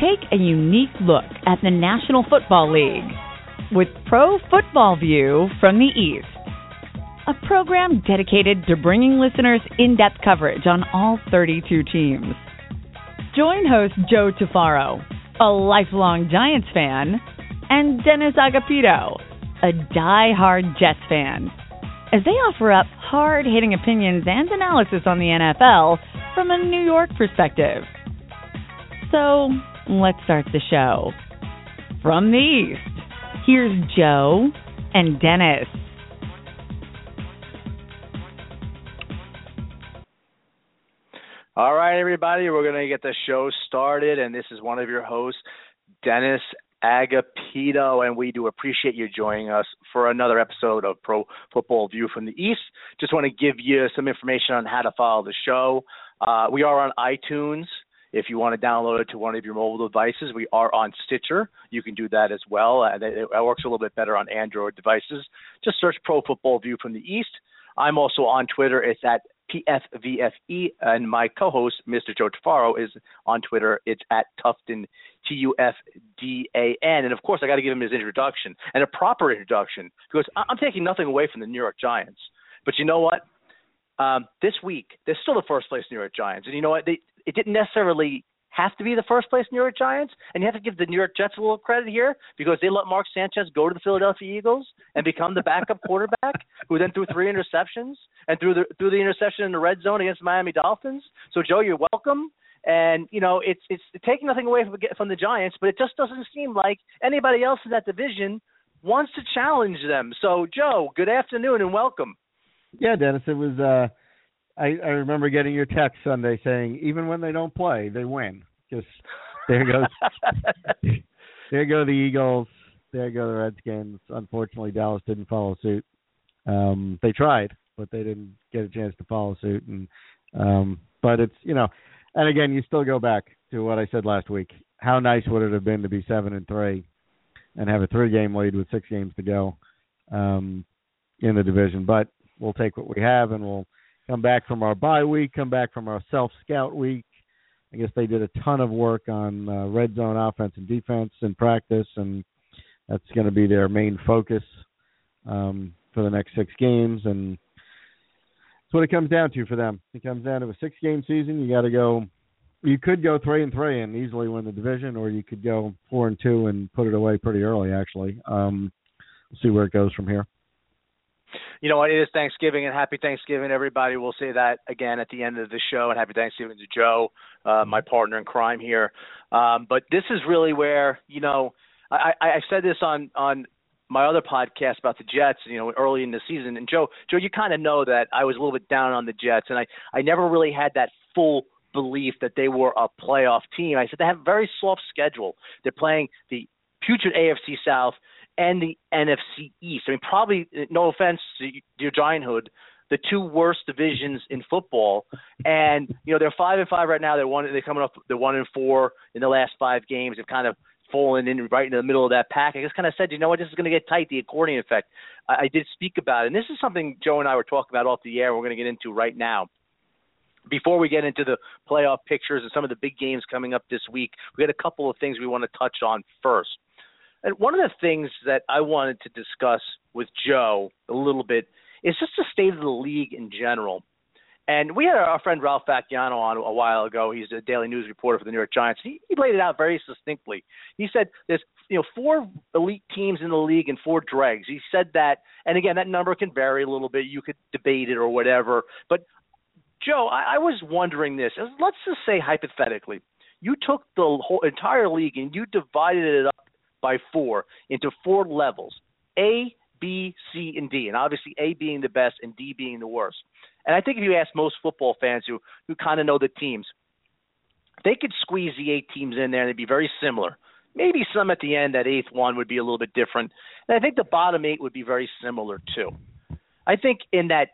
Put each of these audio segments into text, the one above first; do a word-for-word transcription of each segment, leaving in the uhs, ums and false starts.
take a unique look at the National Football League with Pro Football View from the East, a program dedicated to bringing listeners in-depth coverage on all thirty-two teams. Join host Joe Tufaro, a lifelong Giants fan, and Dennis Agapito, a die-hard Jets fan, as they offer up hard-hitting opinions and analysis on the N F L from a New York perspective. So, let's start the show. From the East, here's Joe and Dennis. All right, everybody, we're going to get the show started, and this is one of your hosts, Dennis Agapito, and we do appreciate you joining us for another episode of Pro Football View from the East. Just want to give you some information on how to follow the show. Uh, we are on iTunes. If you want to download it to one of your mobile devices, we are on Stitcher. You can do that as well. Uh, it, it works a little bit better on Android devices. Just search Pro Football View from the East. I'm also on Twitter. It's at P F V F E, and my co-host, Mister Joe Tufaro, is on Twitter. It's at Tufton, T U F D A N. And, of course, I got to give him his introduction, and a proper introduction, because I'm taking nothing away from the New York Giants. But you know what? Um, this week, they're still the first-place New York Giants. And you know what? They, it didn't necessarily have to be the first-place New York Giants, and you have to give the New York Jets a little credit here because they let Mark Sanchez go to the Philadelphia Eagles and become the backup quarterback, who then threw three interceptions and threw the threw the interception in the red zone against the Miami Dolphins. So, Joe, you're welcome. And, you know, it's it's taking nothing away from, from the Giants, but it just doesn't seem like anybody else in that division wants to challenge them. So, Joe, good afternoon and welcome. Yeah, Dennis, it was uh, – I, I remember getting your text Sunday saying even when they don't play, they win. Just there goes – there go the Eagles. There go the Redskins. Unfortunately, Dallas didn't follow suit. Um, they tried, but they didn't get a chance to follow suit. And um, but it's, you know, and again, you still go back to what I said last week. How nice would it have been to be seven and three and have a three-game lead with six games to go um, in the division? But we'll take what we have, and we'll come back from our bye week, come back from our self-scout week. I guess they did a ton of work on uh, red zone offense and defense in practice, and that's going to be their main focus um, for the next six games. And that's what it comes down to for them. It comes down to a six-game season. You got to go. You could go three and three and easily win the division, or you could go four and two and put it away pretty early. Actually, um, we'll see where it goes from here. You know what? It is Thanksgiving, and happy Thanksgiving, everybody. We'll say that again at the end of the show, and happy Thanksgiving to Joe, uh, my partner in crime here. Um, but this is really where, you know, I, I, I've said this on, on my other podcast about the Jets, you know, early in the season. And, Joe, Joe, you kind of know that I was a little bit down on the Jets, and I, I never really had that full belief that they were a playoff team. I said they have a very soft schedule. They're playing the putrid A F C South and the N F C East. I mean, probably, no offense to your Gianthood, the two worst divisions in football. And, you know, they're five and five right now. They're one. They're coming up. They're one and four in the last five games. They've kind of fallen in right in the middle of that pack. I just kind of said, you know what, this is going to get tight. The accordion effect. I, I did speak about it, and this is something Joe and I were talking about off the air. We're going to get into right now. Before we get into the playoff pictures and some of the big games coming up this week, we got a couple of things we want to touch on first. And one of the things that I wanted to discuss with Joe a little bit is just the state of the league in general. And we had our friend Ralph Facciano on a while ago. He's a daily news reporter for the New York Giants. He, he laid it out very succinctly. He said there's, you know, four elite teams in the league and four dregs. He said that, and again, that number can vary a little bit. You could debate it or whatever. But, Joe, I, I was wondering this. Let's just say hypothetically, you took the whole entire league and you divided it up by four into four levels, A, B, C, and D, and obviously A being the best and D being the worst. And I think if you ask most football fans who, who kind of know the teams, they could squeeze the eight teams in there and they'd be very similar. Maybe some at the end, that eighth one would be a little bit different. And I think the bottom eight would be very similar too. I think in that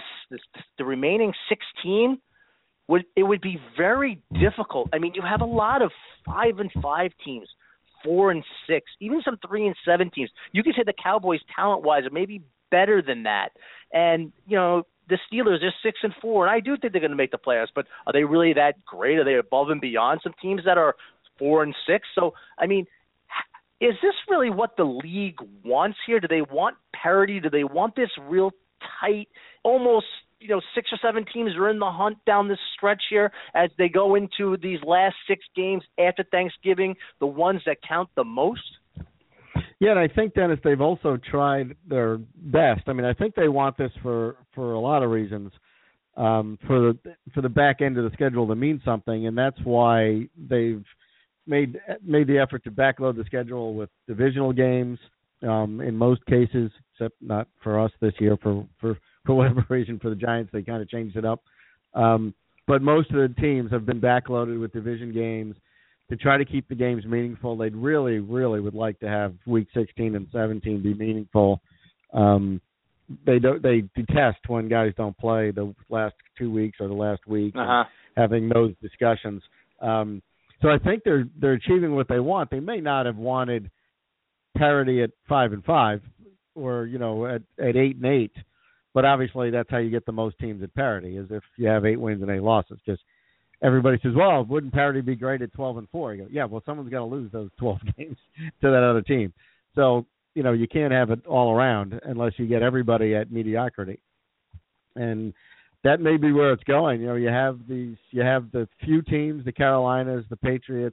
the remaining sixteen, would it would be very difficult. I mean, you have a lot of five and five teams, four and six, even some three and seven teams. You could say the Cowboys, talent-wise, are maybe better than that. And, you know, the Steelers are six and four, and I do think they're going to make the playoffs. But are they really that great? Are they above and beyond some teams that are four and six. So, I mean, is this really what the league wants here? Do they want parity? Do they want this real tight, almost, you know, six or seven teams are in the hunt down this stretch here as they go into these last six games after Thanksgiving, the ones that count the most? Yeah, and I think, Dennis, they've also tried their best. I mean, I think they want this for, for a lot of reasons, um, for the for the back end of the schedule to mean something, and that's why they've made made the effort to backload the schedule with divisional games um, in most cases, except not for us this year. For, for, for whatever reason, for the Giants, they kind of changed it up. Um, but most of the teams have been backloaded with division games to try to keep the games meaningful. They'd really, really would like to have week sixteen and seventeen be meaningful. Um, they don't. They detest when guys don't play the last two weeks or the last week, uh-huh. having those discussions. Um, so I think they're they're achieving what they want. They may not have wanted parity at five and five, or you know at, at eight and eight, but obviously that's how you get the most teams at parity, is if you have eight wins and eight losses. Because everybody says, well, wouldn't parity be great at twelve and four? You go, yeah, well, someone's got to lose those twelve games to that other team. So, you know, you can't have it all around unless you get everybody at mediocrity. And that may be where it's going. You know, you have these, you have the few teams, the Carolinas, the Patriots,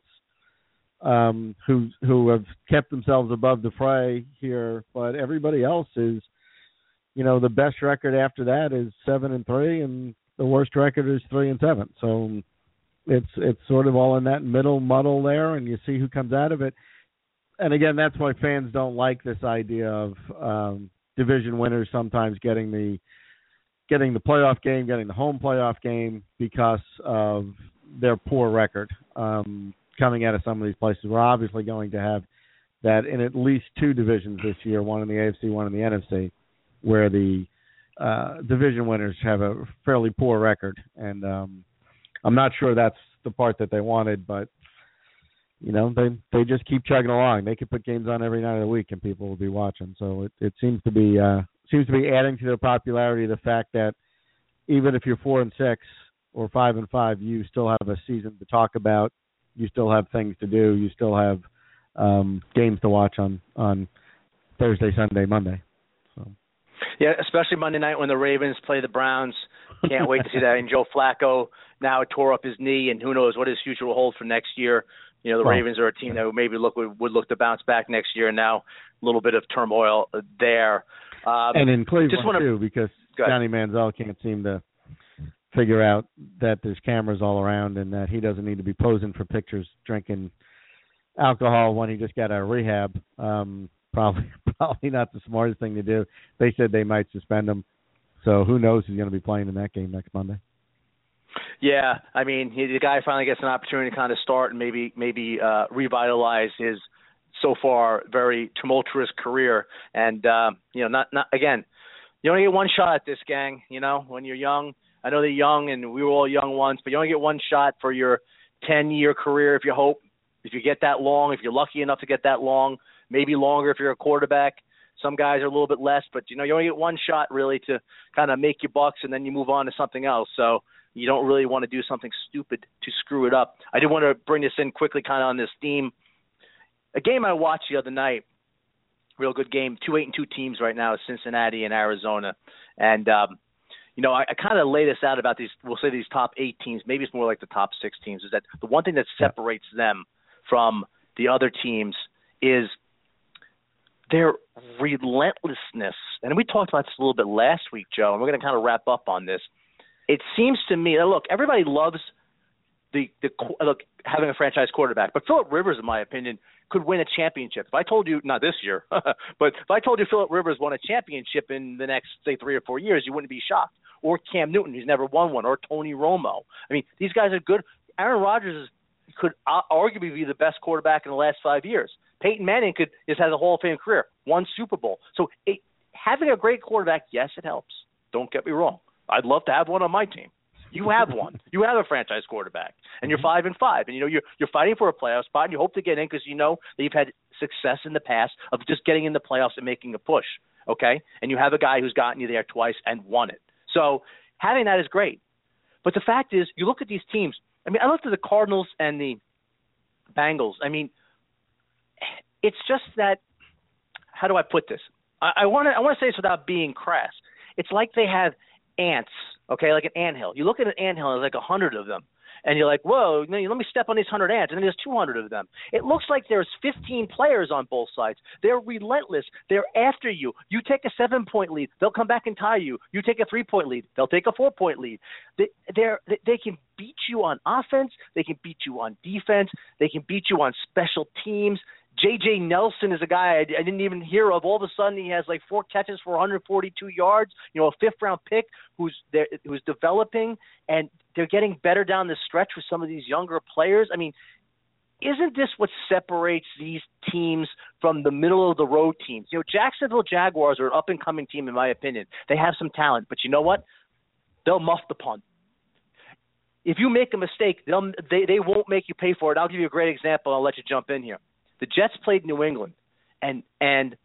um, who who have kept themselves above the fray here, but everybody else is, you know, the best record after that is seven and three, and the worst record is three and seven. So it's it's sort of all in that middle muddle there, and you see who comes out of it. And again, that's why fans don't like this idea of um, division winners sometimes getting the getting the playoff game, getting the home playoff game because of their poor record um, coming out of some of these places. We're obviously going to have that in at least two divisions this year, one in the A F C, one in the N F C, where the uh, division winners have a fairly poor record. And um, I'm not sure that's the part that they wanted, but you know, they they just keep chugging along. They could put games on every night of the week, and people will be watching. So it, it seems to be uh, seems to be adding to their popularity the fact that even if you're four and six or five and five, you still have a season to talk about. You still have things to do. You still have um, games to watch on, on Thursday, Sunday, Monday. So. Yeah, especially Monday night when the Ravens play the Browns. Can't wait to see that. And Joe Flacco now tore up his knee, and who knows what his future will hold for next year. You know, the well, Ravens are a team that would maybe look would, would look to bounce back next year, and now a little bit of turmoil there. Um, and in Cleveland, just wanna, too, because Johnny Manziel can't seem to figure out that there's cameras all around and that he doesn't need to be posing for pictures drinking alcohol when he just got out of rehab. Um, probably probably not the smartest thing to do. They said they might suspend him. So who knows who's going to be playing in that game next Monday. Yeah, I mean, he, the guy finally gets an opportunity to kind of start and maybe maybe uh, revitalize his so far very tumultuous career. And, uh, you know, not not again, you only get one shot at this, gang, you know, when you're young. I know they're young, and we were all young once, but you only get one shot for your ten-year career if you hope, if you get that long, if you're lucky enough to get that long, maybe longer if you're a quarterback. Some guys are a little bit less, but, you know, you only get one shot really to kind of make your bucks, and then you move on to something else. So you don't really want to do something stupid to screw it up. I did want to bring this in quickly kind of on this theme. A game I watched the other night, real good game, two eight and two teams right now, Cincinnati and Arizona. And, um, you know, I, I kind of lay this out about these, we'll say these top eight teams, maybe it's more like the top six teams, is that the one thing that separates them from the other teams is their relentlessness. And we talked about this a little bit last week, Joe, and we're going to kind of wrap up on this. It seems to me, look, everybody loves the, the look having a franchise quarterback, but Phillip Rivers, in my opinion, could win a championship. If I told you, not this year, but if I told you Phillip Rivers won a championship in the next, say, three or four years, you wouldn't be shocked. Or Cam Newton, who's never won one, or Tony Romo. I mean, these guys are good. Aaron Rodgers is, could arguably be the best quarterback in the last five years. Peyton Manning could just has a Hall of Fame career, one Super Bowl. So it, having a great quarterback, yes, it helps. Don't get me wrong. I'd love to have one on my team. You have one. You have a franchise quarterback, and you're five and five, and you know you're you're fighting for a playoff spot, and you hope to get in because you know that you've had success in the past of just getting in the playoffs and making a push. Okay, and you have a guy who's gotten you there twice and won it. So having that is great. But the fact is, you look at these teams. I mean, I looked at the Cardinals and the Bengals. I mean, it's just that. How do I put this? I want to I want to say this without being crass. It's like they have ants, okay, like an anthill. You look at an anthill, and there's like a hundred of them, and you're like, whoa, let me step on these hundred ants, and then there's two hundred of them. It looks like there's fifteen players on both sides. They're relentless. They're after you. You take a seven-point lead, they'll come back and tie you. You take a three-point lead, they'll take a four-point lead. They they're, they can beat you on offense. They can beat you on defense. They can beat you on special teams. J J. Nelson is a guy I, I didn't even hear of. All of a sudden, he has like four catches for one hundred forty-two yards. You know, a fifth-round pick who's there, who's developing, and they're getting better down the stretch with some of these younger players. I mean, isn't this what separates these teams from the middle-of-the-road teams? You know, Jacksonville Jaguars are an up-and-coming team, in my opinion. They have some talent, but you know what? They'll muff the punt. If you make a mistake, they'll, they they won't make you pay for it. I'll give you a great example. I'll let you jump in here. The Jets played New England, and and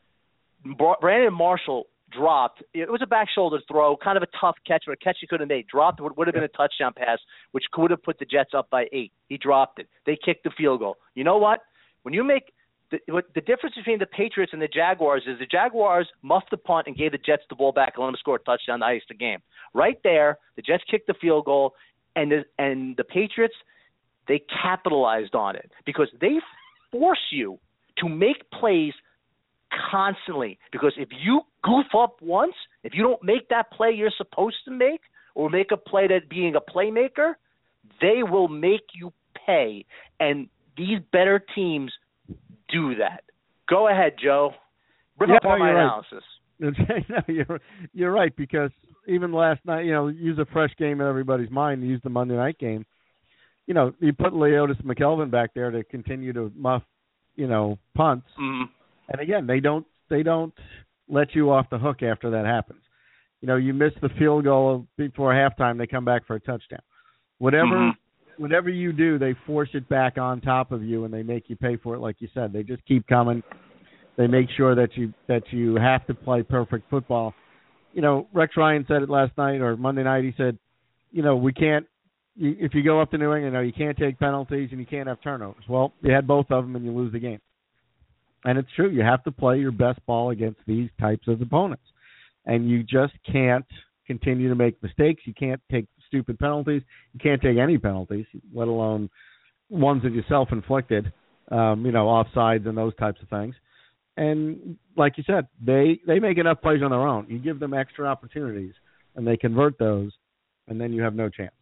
Brandon Marshall dropped. It was a back shoulder throw, kind of a tough catch, but a catch he could have made. Dropped would, would have been a touchdown pass, which could have put the Jets up by eight. He dropped it. They kicked the field goal. You know what? When you make the, what, the difference between the Patriots and the Jaguars is the Jaguars muffed the punt and gave the Jets the ball back and let them score a touchdown to ice the game. Right there, the Jets kicked the field goal, and the, and the Patriots, they capitalized on it because they force you to make plays constantly, because if you goof up once, if you don't make that play you're supposed to make, or make a play that being a playmaker, they will make you pay. And these better teams do that. Go ahead, Joe. Bring yeah, up all no, my right. analysis. no, you're, you're right, because even last night, you know, use a fresh game in everybody's mind, use the Monday night game. You know, you put Leotis McKelvin back there to continue to muff, you know, punts. Mm-hmm. And again, they don't they don't let you off the hook after that happens. You know, you miss the field goal before halftime, they come back for a touchdown. Whatever mm-hmm. whatever you do, they force it back on top of you, and they make you pay for it, like you said. They just keep coming. They make sure that you that you have to play perfect football. You know, Rex Ryan said it last night or Monday night. He said, you know, we can't. If you go up to New England, you know, you can't take penalties and you can't have turnovers. Well, you had both of them and you lose the game. And it's true. You have to play your best ball against these types of opponents. And you just can't continue to make mistakes. You can't take stupid penalties. You can't take any penalties, let alone ones that you self-inflicted, um, you know, offsides and those types of things. And like you said, they, they make enough plays on their own. You give them extra opportunities, and they convert those, and then you have no chance.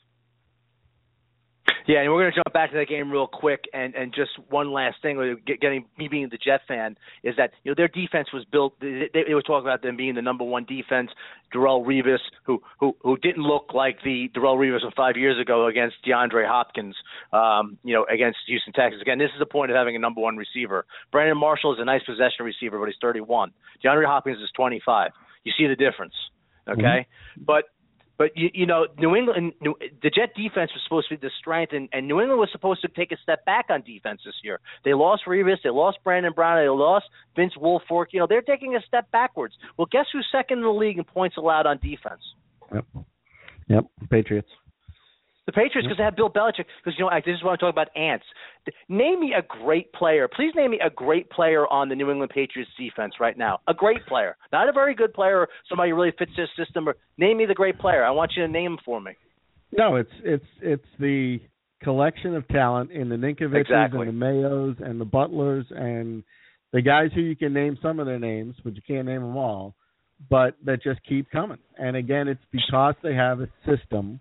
Yeah, and we're going to jump back to that game real quick, and, and just one last thing, getting me being the Jet fan, is that, you know, their defense was built. They, they were talking about them being the number one defense. Darrelle Revis, who who who didn't look like the Darrelle Revis of five years ago against DeAndre Hopkins, um, you know, against Houston Texans. Again, this is the point of having a number one receiver. Brandon Marshall is a nice possession receiver, but he's thirty-one. DeAndre Hopkins is twenty-five. You see the difference, okay? Mm-hmm. But. But, you, you know, New England, New, the Jet defense was supposed to be the strength, and, and New England was supposed to take a step back on defense this year. They lost Revis. They lost Brandon Brown. They lost Vince Wilfork. You know, they're taking a step backwards. Well, guess who's second in the league in points allowed on defense? Yep. Yep, Patriots. The Patriots, because they have Bill Belichick. Because, you know, this is what I'm talking about, ants. Name me a great player. Please name me a great player on the New England Patriots defense right now. A great player. Not a very good player or somebody who really fits this system. Or name me the great player. I want you to name him for me. No, it's it's it's the collection of talent in the Ninkoviches exactly. and the Mayos and the Butlers and the guys who you can name some of their names, but you can't name them all, but that just keep coming. And, again, it's because they have a system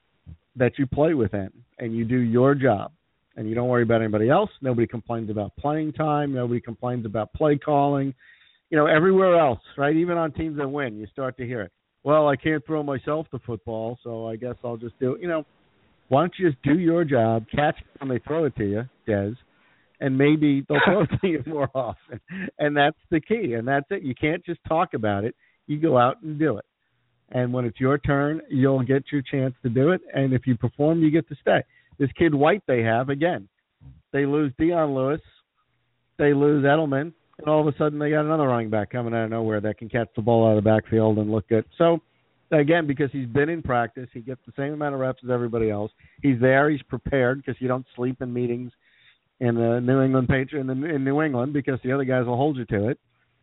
that you play within, and you do your job, and you don't worry about anybody else. Nobody complains about playing time. Nobody complains about play calling. You know, everywhere else, right? Even on teams that win, you start to hear it. Well, I can't throw myself the football, so I guess I'll just do it. You know, why don't you just do your job, catch it when they throw it to you, Des, and maybe they'll throw it to you more often. And that's the key, and that's it. You can't just talk about it. You go out and do it. And when it's your turn, you'll get your chance to do it. And if you perform, you get to stay. This kid White they have, again, they lose Dion Lewis, they lose Edelman, and all of a sudden they got another running back coming out of nowhere that can catch the ball out of the backfield and look good. So, again, because he's been in practice, he gets the same amount of reps as everybody else. He's there, he's prepared because you don't sleep in meetings. in the New England Patriots in, in New England because the other guys will hold you to it,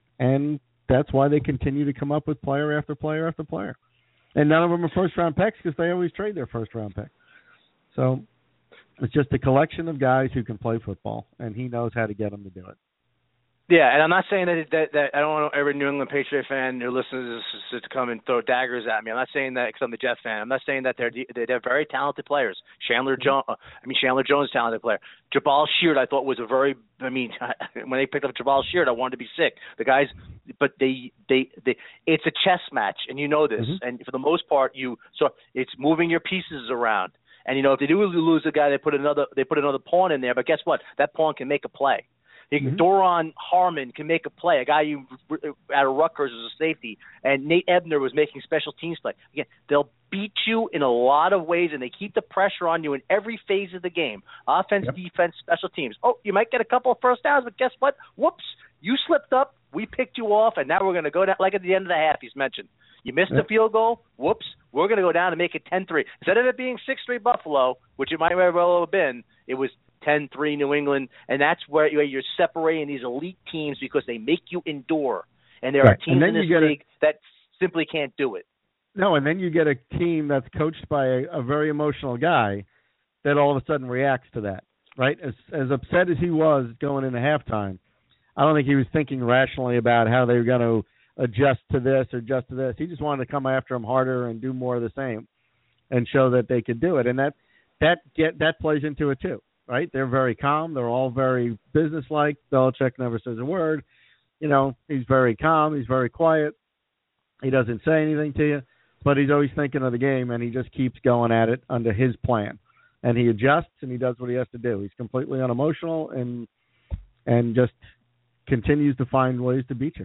and that's why they continue to come up with player after player after player. And none of them are first-round picks because they always trade their first-round pick. So it's just a collection of guys who can play football, and he knows how to get them to do it. Yeah, and I'm not saying that that, that I don't want every New England Patriot fan who listens to this to come and throw daggers at me. I'm not saying that because I'm the Jet fan. I'm not saying that they're they're very talented players. Chandler Jones, I mean Chandler Jones, is a talented player. Jabal Sheard, I thought was a very. I mean, when they picked up Jabal Sheard, I wanted to be sick. The guys, but they they, they it's a chess match, and you know this. Mm-hmm. And for the most part, you so it's moving your pieces around. And you know if they do lose a guy, they put another they put another pawn in there. But guess what? That pawn can make a play. Mm-hmm. Doron Harmon can make a play, a guy you out of Rutgers as a safety, and Nate Ebner was making special teams play. Again, they'll beat you in a lot of ways, and they keep the pressure on you in every phase of the game. Offense, yep. defense, special teams. Oh, you might get a couple of first downs, but guess what? Whoops, you slipped up. We picked you off, and now we're going to go down like at the end of the half. He's mentioned. You missed yep. the field goal. Whoops, we're going to go down and make it ten three. Instead of it being six three Buffalo, which it might very well have been, it was ten three New England, and that's where you're separating these elite teams because they make you endure. And there right. are teams in this league a, that simply can't do it. No, and then you get a team that's coached by a, a very emotional guy that all of a sudden reacts to that, right? As as upset as he was going into halftime, I don't think he was thinking rationally about how they were going to adjust to this or adjust to this. He just wanted to come after him harder and do more of the same and show that they could do it. And that that get that plays into it too. Right? They're very calm. They're all very businesslike. Belichick never says a word. You know, he's very calm. He's very quiet. He doesn't say anything to you, but he's always thinking of the game, and he just keeps going at it under his plan. And he adjusts, and he does what he has to do. He's completely unemotional and and just continues to find ways to beat you.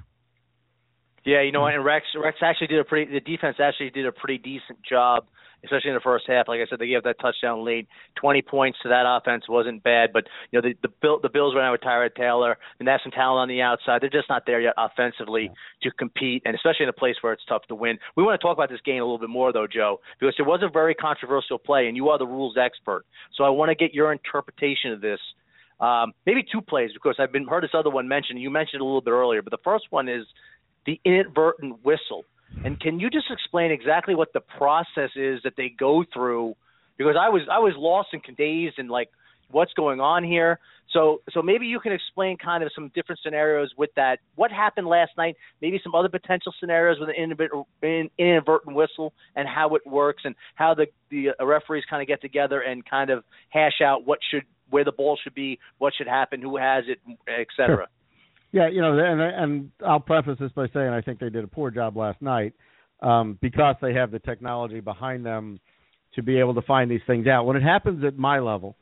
Yeah, you know, and Rex Rex actually did a pretty – the defense actually did a pretty decent job, especially in the first half. Like I said, they gave that touchdown late. twenty points to that offense wasn't bad. But, you know, the the, Bill, the Bills ran out with Tyrod Taylor, and they have some talent on the outside. They're just not there yet offensively to compete, and especially in a place where it's tough to win. We want to talk about this game a little bit more, though, Joe, because there was a very controversial play, and you are the rules expert. So I want to get your interpretation of this. Um, maybe two plays, because I've been heard this other one mentioned. You mentioned it a little bit earlier, but the first one is the inadvertent whistle. And can you just explain exactly what the process is that they go through? Because I was I was lost and dazed and like, what's going on here? So so maybe you can explain kind of some different scenarios with that. What happened last night? Maybe some other potential scenarios with an inadvertent whistle and how it works and how the the referees kind of get together and kind of hash out what should where the ball should be, what should happen, who has it, et cetera. Sure. Yeah, you know, and, and I'll preface this by saying I think they did a poor job last night um, because they have the technology behind them to be able to find these things out. When it happens at my level,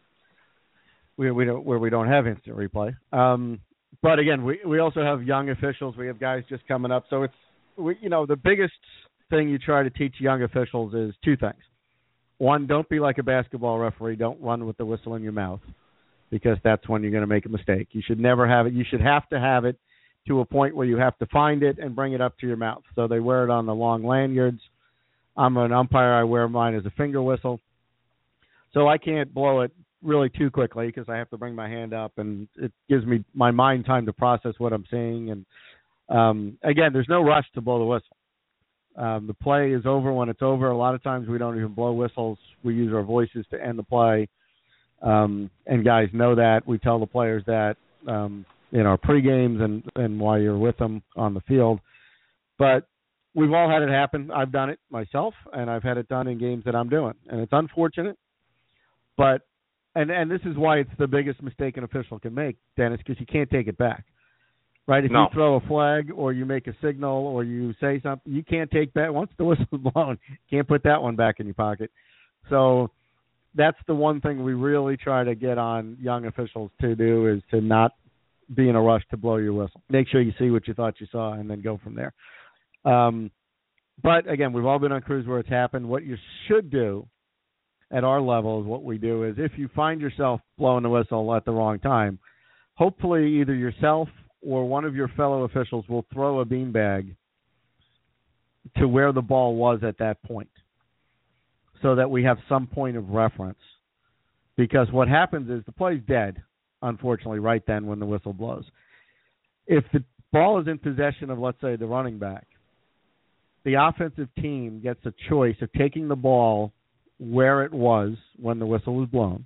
we, we don't, where we don't have instant replay, um, but again, we, we also have young officials. We have guys just coming up. So it's, we, you know, the biggest thing you try to teach young officials is two things. One, don't be like a basketball referee. Don't run with the whistle in your mouth, because that's when you're going to make a mistake. You should never have it. You should have to have it to a point where you have to find it and bring it up to your mouth. So they wear it on the long lanyards. I'm an umpire. I wear mine as a finger whistle. So I can't blow it really too quickly because I have to bring my hand up, and it gives me my mind time to process what I'm seeing. And, um, again, there's no rush to blow the whistle. Um, the play is over when it's over. A lot of times we don't even blow whistles. We use our voices to end the play. Um, and guys know that. We tell the players that um, in our pre-games and, and while you're with them on the field. But we've all had it happen. I've done it myself, and I've had it done in games that I'm doing. And it's unfortunate. But and, and this is why it's the biggest mistake an official can make, Dennis, because you can't take it back. Right? If no. you throw a flag or you make a signal or you say something, you can't take that. Once the whistle's blown, you can't put that one back in your pocket. So that's the one thing we really try to get on young officials to do, is to not be in a rush to blow your whistle. Make sure you see what you thought you saw and then go from there. Um, but, again, we've all been on crews where it's happened. What you should do at our level is what we do is if you find yourself blowing the whistle at the wrong time, hopefully either yourself or one of your fellow officials will throw a beanbag to where the ball was at that point, so that we have some point of reference. Because what happens is the play's dead. unfortunately, right then when the whistle blows. If the ball is in possession of, let's say, the running back, the offensive team gets a choice of taking the ball where it was when the whistle was blown,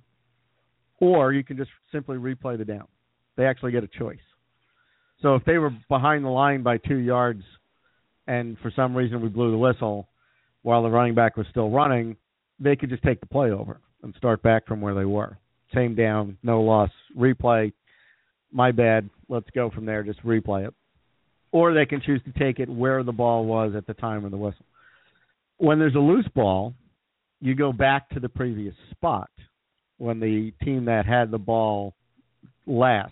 or you can just simply replay the down. They actually get a choice. So if they were behind the line by two yards and for some reason we blew the whistle while the running back was still running, they could just take the play over and start back from where they were. Same down, no loss, replay, my bad, let's go from there, just replay it. Or they can choose to take it where the ball was at the time of the whistle. When there's a loose ball, you go back to the previous spot when the team that had the ball last,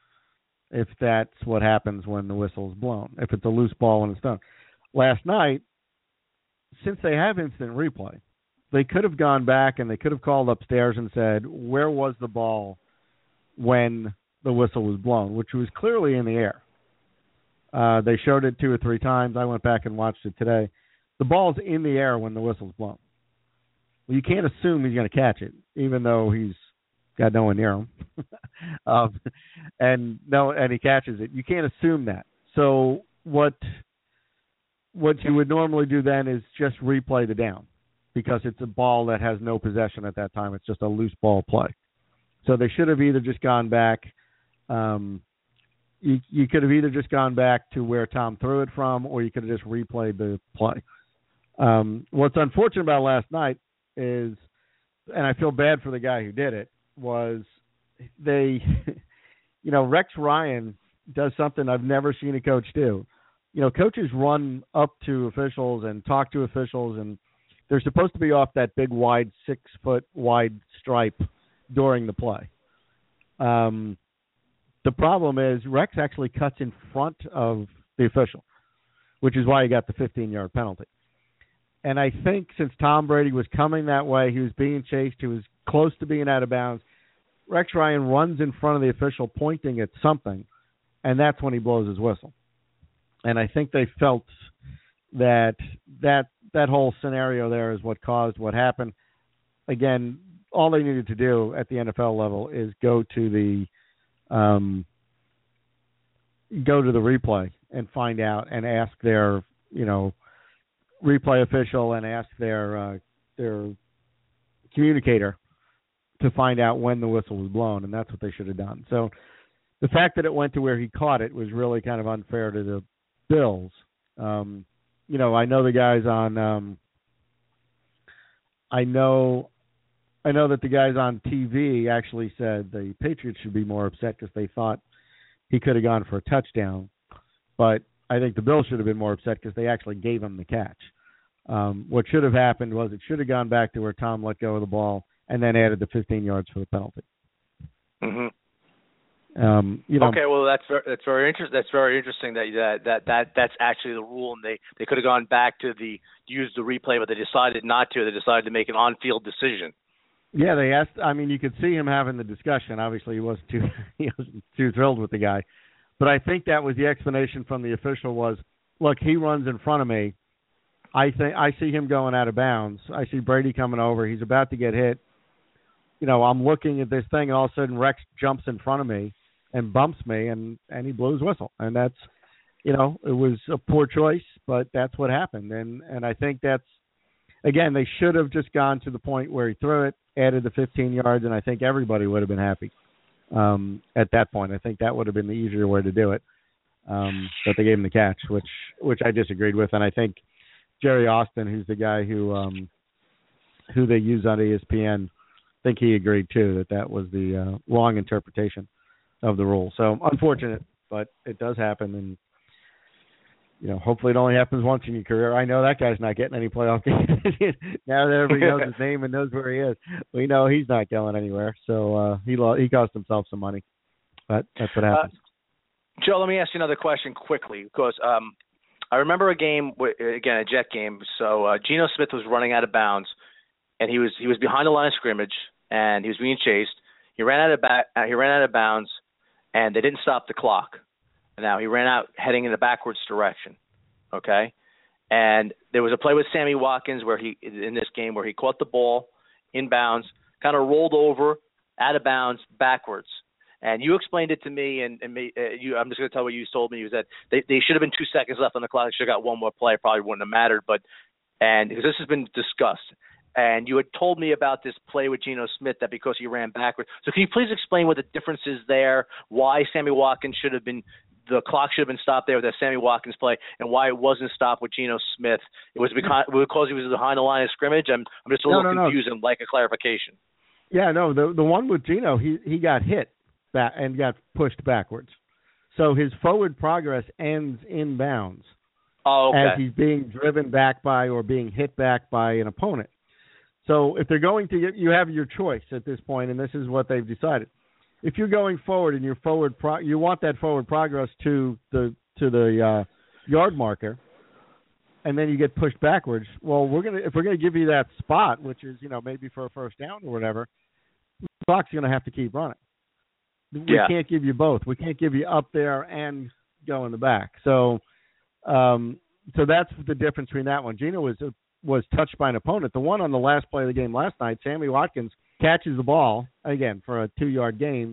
if that's what happens when the whistle is blown, if it's a loose ball when it's done. Last night, since they have instant replay, they could have gone back and they could have called upstairs and said, where was the ball when the whistle was blown, which was clearly in the air. Uh, they showed it two or three times. I went back and watched it today. The ball's in the air when the whistle's blown. Well, you can't assume he's going to catch it, even though he's got no one near him. um, and no, and he catches it. You can't assume that. So what what you would normally do then is just replay the down, because it's a ball that has no possession at that time. It's just a loose ball play. So they should have either just gone back. Um, you, you could have either just gone back to where Tom threw it from, or you could have just replayed the play. Um, what's unfortunate about last night is, and I feel bad for the guy who did it, was they, you know, Rex Ryan does something I've never seen a coach do. You know, coaches run up to officials and talk to officials, and they're supposed to be off that big, wide, six-foot wide stripe during the play. Um, the problem is Rex actually cuts in front of the official, which is why he got the fifteen-yard penalty. And I think since Tom Brady was coming that way, he was being chased, he was close to being out of bounds, Rex Ryan runs in front of the official pointing at something, and that's when he blows his whistle. And I think they felt that that that whole scenario there is what caused what happened. Again, all they needed to do at the N F L level is go to the um, go to the replay and find out, and ask their, you know, replay official and ask their uh, their communicator to find out when the whistle was blown, and that's what they should have done. So the fact that it went to where he caught it was really kind of unfair to the Bills. Um, you know, I know the guys on um, I know I know that the guys on T V actually said the Patriots should be more upset because they thought he could have gone for a touchdown, but I think the Bills should have been more upset because they actually gave him the catch. Um, what should have happened was it should have gone back to where Tom let go of the ball and then added the fifteen yards for the penalty. Mm-hmm. Um, you know, okay, well that's very, that's very interesting. That's very interesting that that that that that's actually the rule, and they, they could have gone back to the use the replay, but they decided not to. They decided to make an on-field decision. Yeah, they asked. I mean, you could see him having the discussion. Obviously, he wasn't too he wasn't too thrilled with the guy, but I think that was the explanation from the official was, look, he runs in front of me. I think I see him going out of bounds. I see Brady coming over. He's about to get hit. You know, I'm looking at this thing, and all of a sudden Rex jumps in front of me and bumps me, and, and he blew his whistle. And that's, you know, it was a poor choice, but that's what happened. And and I think that's, again, they should have just gone to the point where he threw it, added the fifteen yards, and I think everybody would have been happy um, at that point. I think that would have been the easier way to do it. Um, but they gave him the catch, which which I disagreed with. And I think Jerry Austin, who's the guy who um, who they use on E S P N, I think he agreed, too, that that was the uh, wrong interpretation of the rule. So unfortunate, but it does happen, and you know, hopefully it only happens once in your career. I know that guy's not getting any playoff games. Now that everybody knows his name and knows where he is, we know he's not going anywhere. So uh, he lo- he cost himself some money, but that's what happens. Uh, Joe, let me ask you another question quickly, because um, I remember a game, again, a Jet game. So uh, Geno Smith was running out of bounds, and he was he was behind the line of scrimmage, and he was being chased. He ran out of ba- uh, he ran out of bounds, and they didn't stop the clock. Now, he ran out heading in the backwards direction, okay? And there was a play with Sammy Watkins where he, in this game, where he caught the ball in bounds, kind of rolled over, out of bounds, backwards. And you explained it to me, and, and me, uh, you, I'm just going to tell what you told me, was that they, they should have been two seconds left on the clock. They should have got one more play. Probably wouldn't have mattered. But and because this has been discussed, and you had told me about this play with Geno Smith that because he ran backwards. So can you please explain what the difference is there, why Sammy Watkins should have been – the clock should have been stopped there with that Sammy Watkins play, and why it wasn't stopped with Geno Smith? It was because, because he was behind the line of scrimmage? I'm, I'm just a no, little no, confused no. and like a clarification. Yeah, no, the the one with Geno, he, he got hit back and got pushed backwards. So his forward progress ends in bounds oh, okay. as he's being driven back by or being hit back by an opponent. So if they're going to get, you have your choice at this point, and this is what they've decided. If you're going forward and your forward pro, you want that forward progress to the to the uh, yard marker, and then you get pushed backwards. Well, we're gonna if we're gonna give you that spot, which is you know maybe for a first down or whatever, the clock's gonna have to keep running. We yeah. can't give you both. We can't give you up there and go in the back. So, um, so that's the difference between that one. Geno was was touched by an opponent. The one on the last play of the game last night, Sammy Watkins catches the ball, again, for a two-yard gain,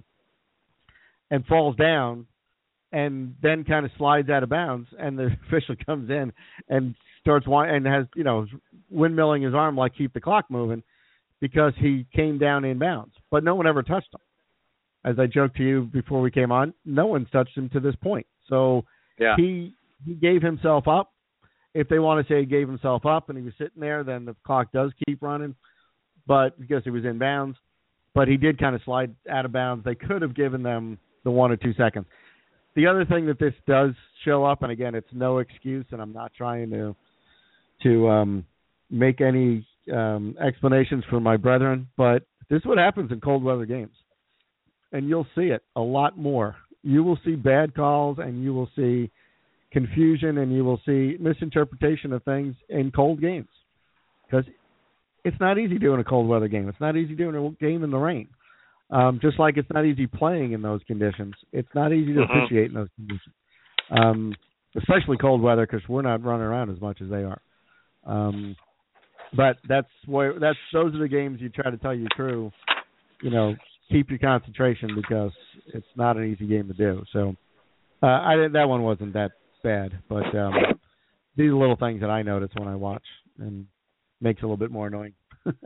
and falls down, and then kind of slides out of bounds, and the official comes in and starts and has, you know, windmilling his arm like keep the clock moving because he came down in bounds. But no one ever touched him. As I joked to you before we came on, no one's touched him to this point. So yeah. he he gave himself up. If they want to say he gave himself up and he was sitting there, then the clock does keep running. But because he was in bounds, but he did kind of slide out of bounds. They could have given them the one or two seconds. The other thing that this does show up, and again, it's no excuse, and I'm not trying to to um, make any um, explanations for my brethren, but this is what happens in cold weather games, and you'll see it a lot more. You will see bad calls, and you will see confusion, and you will see misinterpretation of things in cold games because it's not easy doing a cold weather game. It's not easy doing a game in the rain. Um, just like it's not easy playing in those conditions. It's not easy to mm-hmm. officiate in those conditions, um, especially cold weather because we're not running around as much as they are. Um, but that's where that's those are the games you try to tell your crew, you know, keep your concentration because it's not an easy game to do. So uh, I that one wasn't that bad, but um, these are little things that I notice when I watch and makes it a little bit more annoying.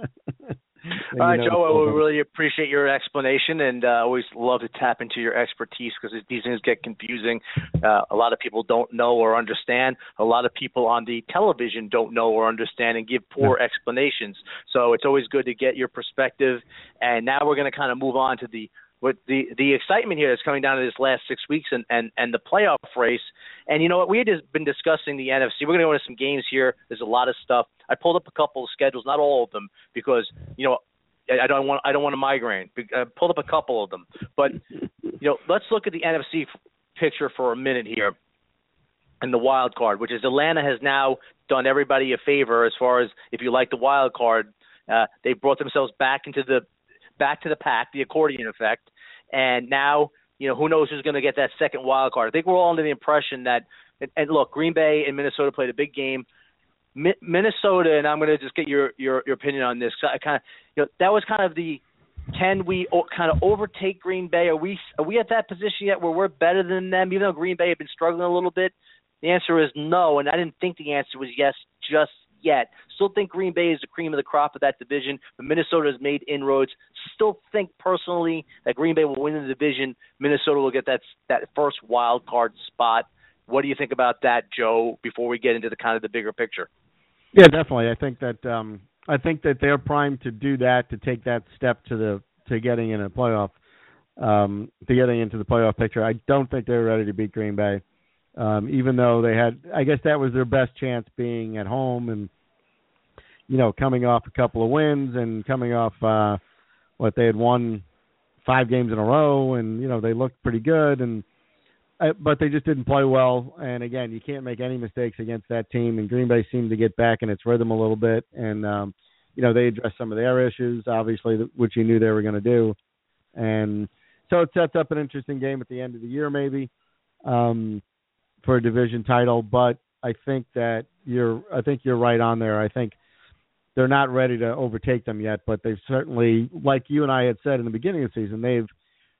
All right, Joe, we really appreciate your explanation, and uh, always love to tap into your expertise because these things get confusing. Uh, a lot of people don't know or understand. A lot of people on the television don't know or understand and give poor yeah. explanations. So it's always good to get your perspective. And now we're going to kind of move on to the With the, the excitement here that's coming down to this last six weeks and, and, and the playoff race. And you know what? We had just been discussing the N F C. We're going to go into some games here. There's a lot of stuff. I pulled up a couple of schedules, not all of them, because, you know, I, I don't want I don't want a migraine. I pulled up a couple of them. But, you know, let's look at the N F C picture for a minute here and the wild card, which is Atlanta has now done everybody a favor as far as if you like the wild card. Uh, they brought themselves back into the back to the pack, the accordion effect. And now, you know, who knows who's going to get that second wild card. I think we're all under the impression that, and, and look, Green Bay and Minnesota played a big game. Mi- Minnesota, and I'm going to just get your, your, your opinion on this. I kind of, you know, that was kind of the, can we o- kind of overtake Green Bay? Are we are we at that position yet where we're better than them, even though Green Bay had been struggling a little bit? The answer is no, and I didn't think the answer was yes just yet. Still think Green Bay is the cream of the crop of that division, but Minnesota has made inroads. Still think personally that Green Bay will win the division. Minnesota will get that that first wild card spot. What do you think about that, Joe, before we get into the kind of the bigger picture? Yeah, definitely. I think that um, I think that they're primed to do that, to take that step to the to getting in a playoff, um, to getting into the playoff picture. I don't think they're ready to beat Green Bay. Um, even though they had, I guess that was their best chance being at home and, you know, coming off a couple of wins and coming off uh, what they had won five games in a row, and, you know, they looked pretty good, and uh, but they just didn't play well. And, again, you can't make any mistakes against that team, and Green Bay seemed to get back in its rhythm a little bit. And, um, you know, they addressed some of their issues, obviously, which you knew they were going to do. And so it sets up an interesting game at the end of the year maybe. Um for a division title, but I think that you're I think you're right on there. I think they're not ready to overtake them yet, but they've certainly, like you and I had said in the beginning of the season, they've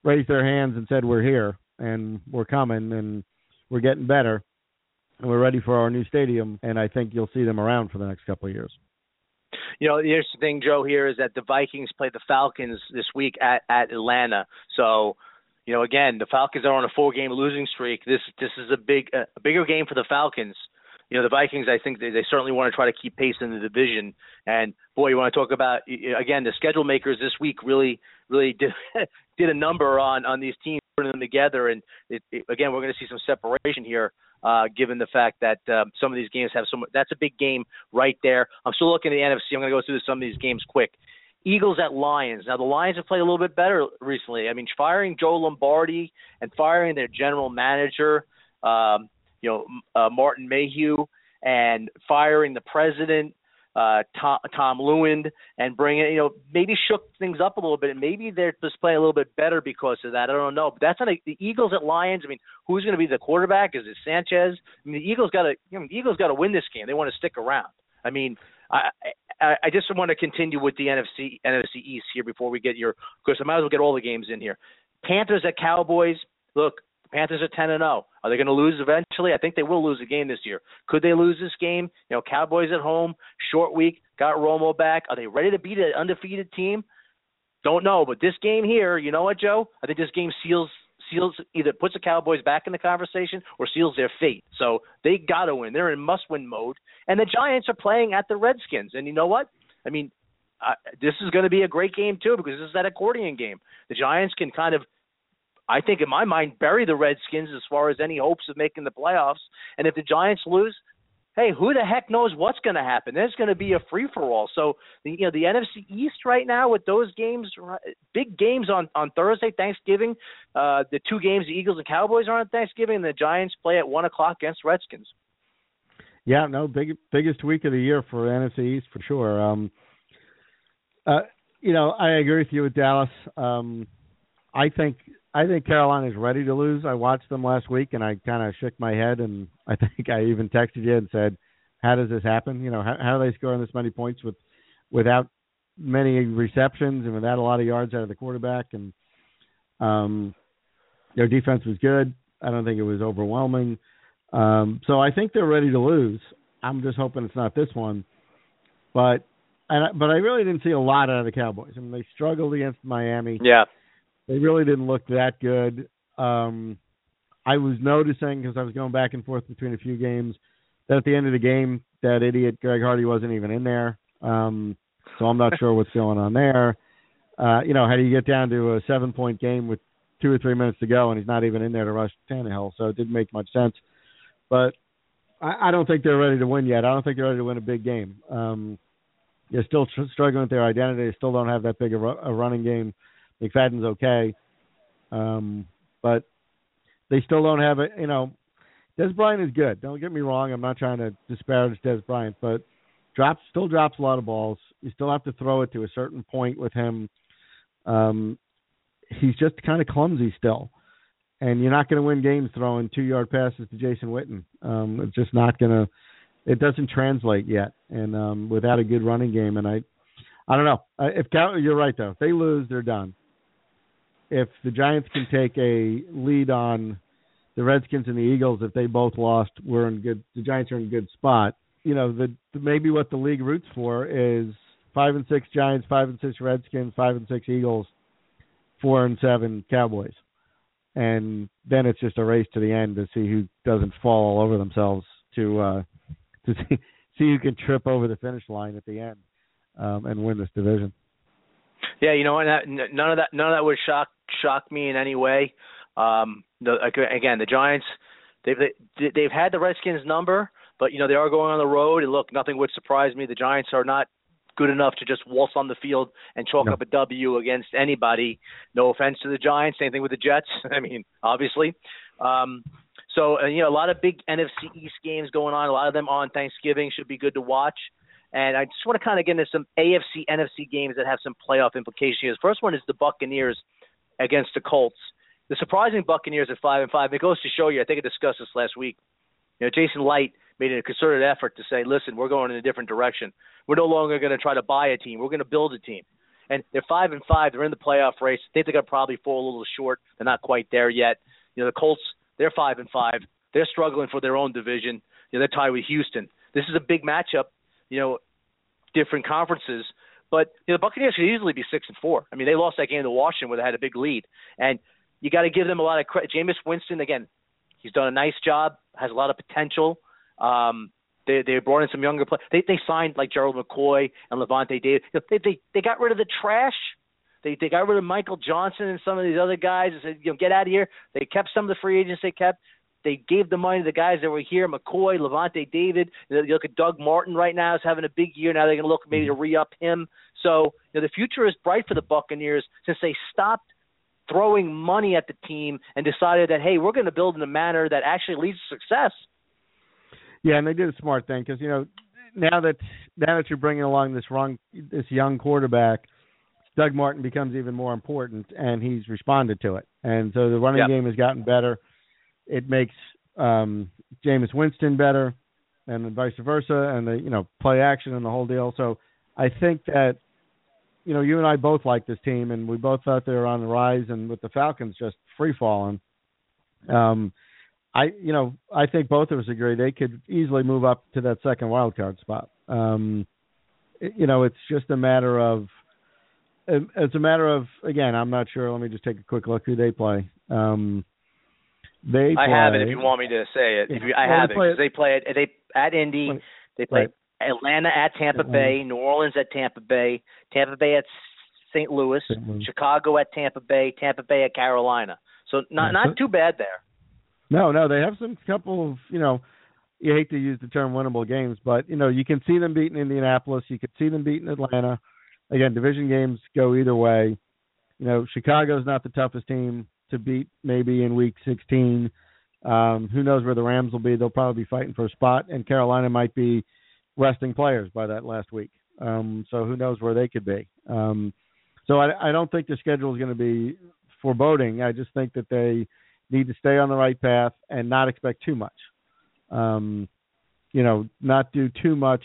raised their hands and said, we're here and we're coming and we're getting better and we're ready for our new stadium. And I think you'll see them around for the next couple of years. You know, the interesting thing, Joe, here is that the Vikings play the Falcons this week at, at Atlanta. So, you know, again, the Falcons are on a four-game losing streak. This this is a big a bigger game for the Falcons. You know, the Vikings, I think they, they certainly want to try to keep pace in the division. And, boy, you want to talk about, again, the schedule makers this week really, really did, did a number on, on these teams, putting them together. And, it, it, again, we're going to see some separation here, uh, given the fact that um, some of these games have some – that's a big game right there. I'm still looking at the N F C. I'm going to go through some of these games quick. Eagles at Lions. Now, the Lions have played a little bit better recently. I mean, firing Joe Lombardi and firing their general manager – um, you know, uh, Martin Mayhew, and firing the president, uh, Tom, Tom Lewin, and bringing, you know, maybe shook things up a little bit, and maybe they're just playing a little bit better because of that. I don't know. But that's not a, the Eagles at Lions. I mean, who's going to be the quarterback? Is it Sanchez? I mean, the Eagles got to, you know, the Eagles got to win this game. They want to stick around. I mean, I, I, I just want to continue with the N F C N F C East here before we get your, because I might as well get all the games in here. Panthers at Cowboys. Look, Panthers are ten and oh. Are they going to lose eventually? I think they will lose a game this year. Could they lose this game? You know, Cowboys at home, short week, got Romo back. Are they ready to beat an undefeated team? Don't know. But this game here, you know what, Joe? I think this game seals seals either puts the Cowboys back in the conversation or seals their fate. So they got to win. They're in must-win mode. And the Giants are playing at the Redskins. And you know what? I mean, uh, this is going to be a great game too because this is that accordion game. The Giants can kind of, I think in my mind, bury the Redskins as far as any hopes of making the playoffs. And if the Giants lose, hey, who the heck knows what's going to happen? There's going to be a free-for-all. So, the, you know, the N F C East right now with those games, big games on, on Thursday, Thanksgiving, uh, the two games, the Eagles and Cowboys are on Thanksgiving, and the Giants play at one o'clock against Redskins. Yeah, no, big, biggest week of the year for N F C East for sure. Um, uh, you know, I agree with you with Dallas. Um, I think – I think Carolina is ready to lose. I watched them last week, and I kind of shook my head, and I think I even texted you and said, how does this happen? You know, how, how are they scoring this many points with without many receptions and without a lot of yards out of the quarterback? And um, their defense was good. I don't think it was overwhelming. Um, so I think they're ready to lose. I'm just hoping it's not this one. But and I, but I really didn't see a lot out of the Cowboys. I mean, they struggled against Miami. Yeah. They really didn't look that good. Um, I was noticing, because I was going back and forth between a few games, that at the end of the game, that idiot Greg Hardy wasn't even in there. Um, so I'm not sure what's going on there. Uh, you know, how do you get down to a seven-point game with two or three minutes to go, and he's not even in there to rush Tannehill? So it didn't make much sense. But I, I don't think they're ready to win yet. I don't think they're ready to win a big game. Um, they're still tr- struggling with their identity. They still don't have that big a, ru- a running game. McFadden's okay, um, but they still don't have it. You know, Dez Bryant is good. Don't get me wrong. I'm not trying to disparage Dez Bryant, but drops still drops a lot of balls. You still have to throw it to a certain point with him. Um, he's just kind of clumsy still, and you're not going to win games throwing two-yard passes to Jason Witten. Um, it's just not going to. It doesn't translate yet, and um, without a good running game, and I, I don't know. Uh, if Cal- you're right though, if they lose, they're done. If the Giants can take a lead on the Redskins and the Eagles, if they both lost, we're in good. The Giants are in a good spot. You know, the maybe what the league roots for is five and six Giants, five and six Redskins, five and six Eagles, four and seven Cowboys, and then it's just a race to the end to see who doesn't fall all over themselves to uh, to see, see who can trip over the finish line at the end um, and win this division. Yeah, you know, and none of that none of that would shock shock me in any way. Um, the, again, the Giants, they've they, they've had the Redskins number, but you know they are going on the road. And look, nothing would surprise me. The Giants are not good enough to just waltz on the field and chalk no. up a W against anybody. No offense to the Giants. Same thing with the Jets. I mean, obviously. Um, so uh, you know, a lot of big N F C East games going on. A lot of them on Thanksgiving should be good to watch. And I just want to kind of get into some A F C, N F C games that have some playoff implications. The first one is the Buccaneers against the Colts. The surprising Buccaneers at five and five. It goes to show you. I think I discussed this last week. You know, Jason Light made a concerted effort to say, "Listen, we're going in a different direction. We're no longer going to try to buy a team. We're going to build a team." And they're five and five. They're in the playoff race. I think they're going to probably fall a little short. They're not quite there yet. You know, the Colts, they're five and five. They're struggling for their own division. You know, they're tied with Houston. This is a big matchup. You know, different conferences. But you know, the Buccaneers could easily be six and four. I mean, they lost that game to Washington where they had a big lead, and you got to give them a lot of credit. Jameis Winston, again, he's done a nice job. Has a lot of potential. Um, they they brought in some younger players. They they signed like Gerald McCoy and Levante David. They they they got rid of the trash. They they got rid of Michael Johnson and some of these other guys and said, you know, get out of here. They kept some of the free agents they kept. They gave the money to the guys that were here, McCoy, Levante David. You look at Doug Martin right now is having a big year. Now they're going to look maybe to re-up him. So you know, the future is bright for the Buccaneers since they stopped throwing money at the team and decided that, hey, we're going to build in a manner that actually leads to success. Yeah, and they did a smart thing because, you know, now that now that you're bringing along this wrong, this young quarterback, Doug Martin becomes even more important, and he's responded to it. And so the running yep. game has gotten better. It makes um, Jameis Winston better, and vice versa, and the you know play action and the whole deal. So I think that you know you and I both like this team, and we both thought they were on the rise, and with the Falcons just free falling. Um, I you know I think both of us agree they could easily move up to that second wild card spot. Um, it, you know, it's just a matter of it's a matter of again. I'm not sure. Let me just take a quick look who they play. Um, They I play, have it if you want me to say it. Yeah. If you, I well, have they it. play, They play it. They at Indy. They play right. Atlanta at Tampa Atlanta. Bay. New Orleans at Tampa Bay. Tampa Bay at Saint Louis. Saint Louis. Chicago at Tampa Bay. Tampa Bay at Carolina. So not yeah. not too bad there. No, no, they have some couple of you know. You hate to use the term winnable games, but you know you can see them beating Indianapolis. You could see them beating Atlanta. Again, division games go either way. You know, Chicago's not the toughest team to beat maybe in week sixteen. Um, who knows where the Rams will be? They'll probably be fighting for a spot, and Carolina might be resting players by that last week. Um, so who knows where they could be? Um, so I, I don't think the schedule is going to be foreboding. I just think that they need to stay on the right path and not expect too much. Um, you know, not do too much.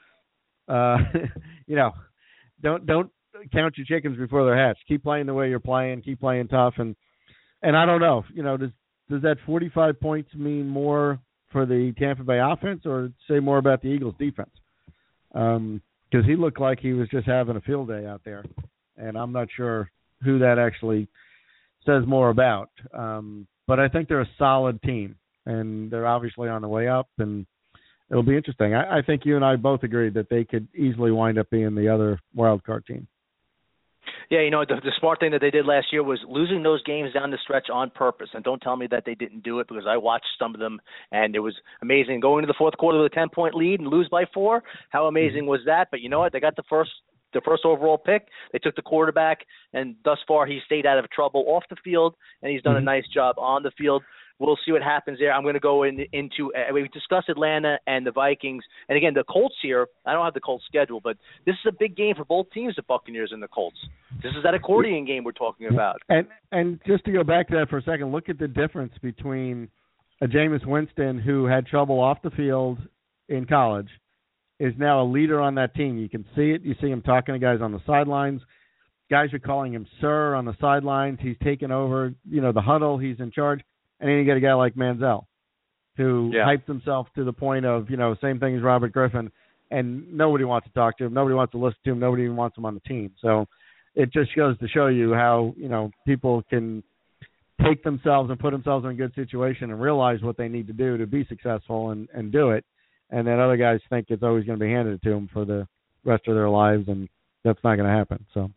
Uh, you know, don't don't count your chickens before they're hatched. Keep playing the way you're playing. Keep playing tough, and and I don't know. You know, does does that forty-five points mean more for the Tampa Bay offense, or say more about the Eagles defense? Because um, he looked like he was just having a field day out there, and I'm not sure who that actually says more about. Um, but I think they're a solid team, and they're obviously on the way up, and it'll be interesting. I, I think you and I both agree that they could easily wind up being the other wild card team. Yeah, you know, the, the smart thing that they did last year was losing those games down the stretch on purpose. And don't tell me that they didn't do it, because I watched some of them, and it was amazing. Going into the fourth quarter with a ten-point lead and lose by four, how amazing was that? But you know what? They got the first the first overall pick. They took the quarterback, and thus far he's stayed out of trouble off the field, and he's done mm-hmm. a nice job on the field. We'll see what happens there. I'm going to go in, into uh, – we discussed Atlanta and the Vikings. And, again, the Colts here, I don't have the Colts schedule, but this is a big game for both teams, the Buccaneers and the Colts. This is that accordion game we're talking about. And and just to go back to that for a second, look at the difference between a Jameis Winston who had trouble off the field in college is now a leader on that team. You can see it. You see him talking to guys on the sidelines. Guys are calling him sir on the sidelines. He's taken over, you know, the huddle. He's in charge. And then you get a guy like Manziel, who yeah. hyped himself to the point of, you know, same thing as Robert Griffin, and nobody wants to talk to him. Nobody wants to listen to him. Nobody even wants him on the team. So it just goes to show you how, you know, people can take themselves and put themselves in a good situation and realize what they need to do to be successful and, and do it. And then other guys think it's always going to be handed to them for the rest of their lives, and that's not going to happen. So.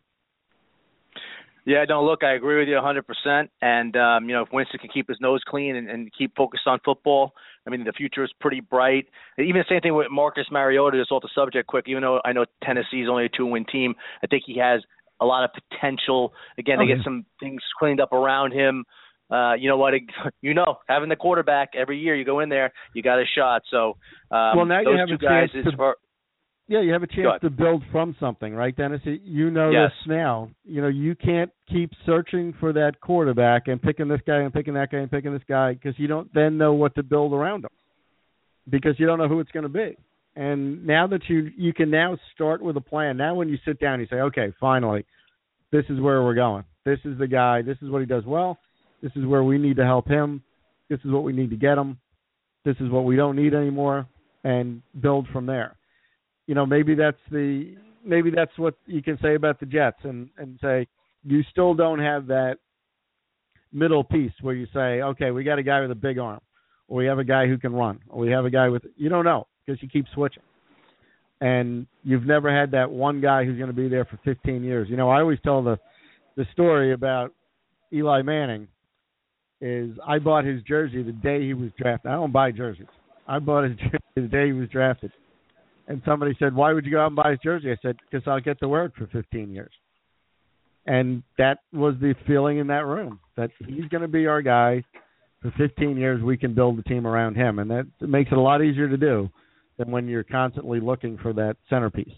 Yeah, no, look, I agree with you one hundred percent. And, um, you know, if Winston can keep his nose clean and, and keep focused on football, I mean, the future is pretty bright. And even the same thing with Marcus Mariota, just off the subject quick, even though I know Tennessee's only a two-win team, I think he has a lot of potential. Again, okay. to get some things cleaned up around him. Uh, you know what? You know, having the quarterback every year, you go in there, you got a shot. So um, well, now those you have two a guys chance is to, for, yeah, you have a chance to build from something, right, Dennis? You know yes. this now. You know, you can't keep searching for that quarterback and picking this guy and picking that guy and picking this guy because you don't then know what to build around him because you don't know who it's going to be. And now that you you can now start with a plan. Now when you sit down, you say, okay, finally, this is where we're going. This is the guy. This is what he does well. This is where we need to help him. This is what we need to get him. This is what we don't need anymore, and build from there. You know, maybe that's the maybe that's what you can say about the Jets, and, and say you still don't have that middle piece where you say, okay, we got a guy with a big arm, or we have a guy who can run, or we have a guy with – you don't know because you keep switching. And you've never had that one guy who's going to be there for fifteen years. You know, I always tell the, the story about Eli Manning is I bought his jersey the day he was drafted. I don't buy jerseys. I bought his jersey the day he was drafted. And somebody said, why would you go out and buy his jersey? I said, because I'll get to wear it for fifteen years. And that was the feeling in that room, that he's going to be our guy for fifteen years. We can build the team around him. And that makes it a lot easier to do than when you're constantly looking for that centerpiece.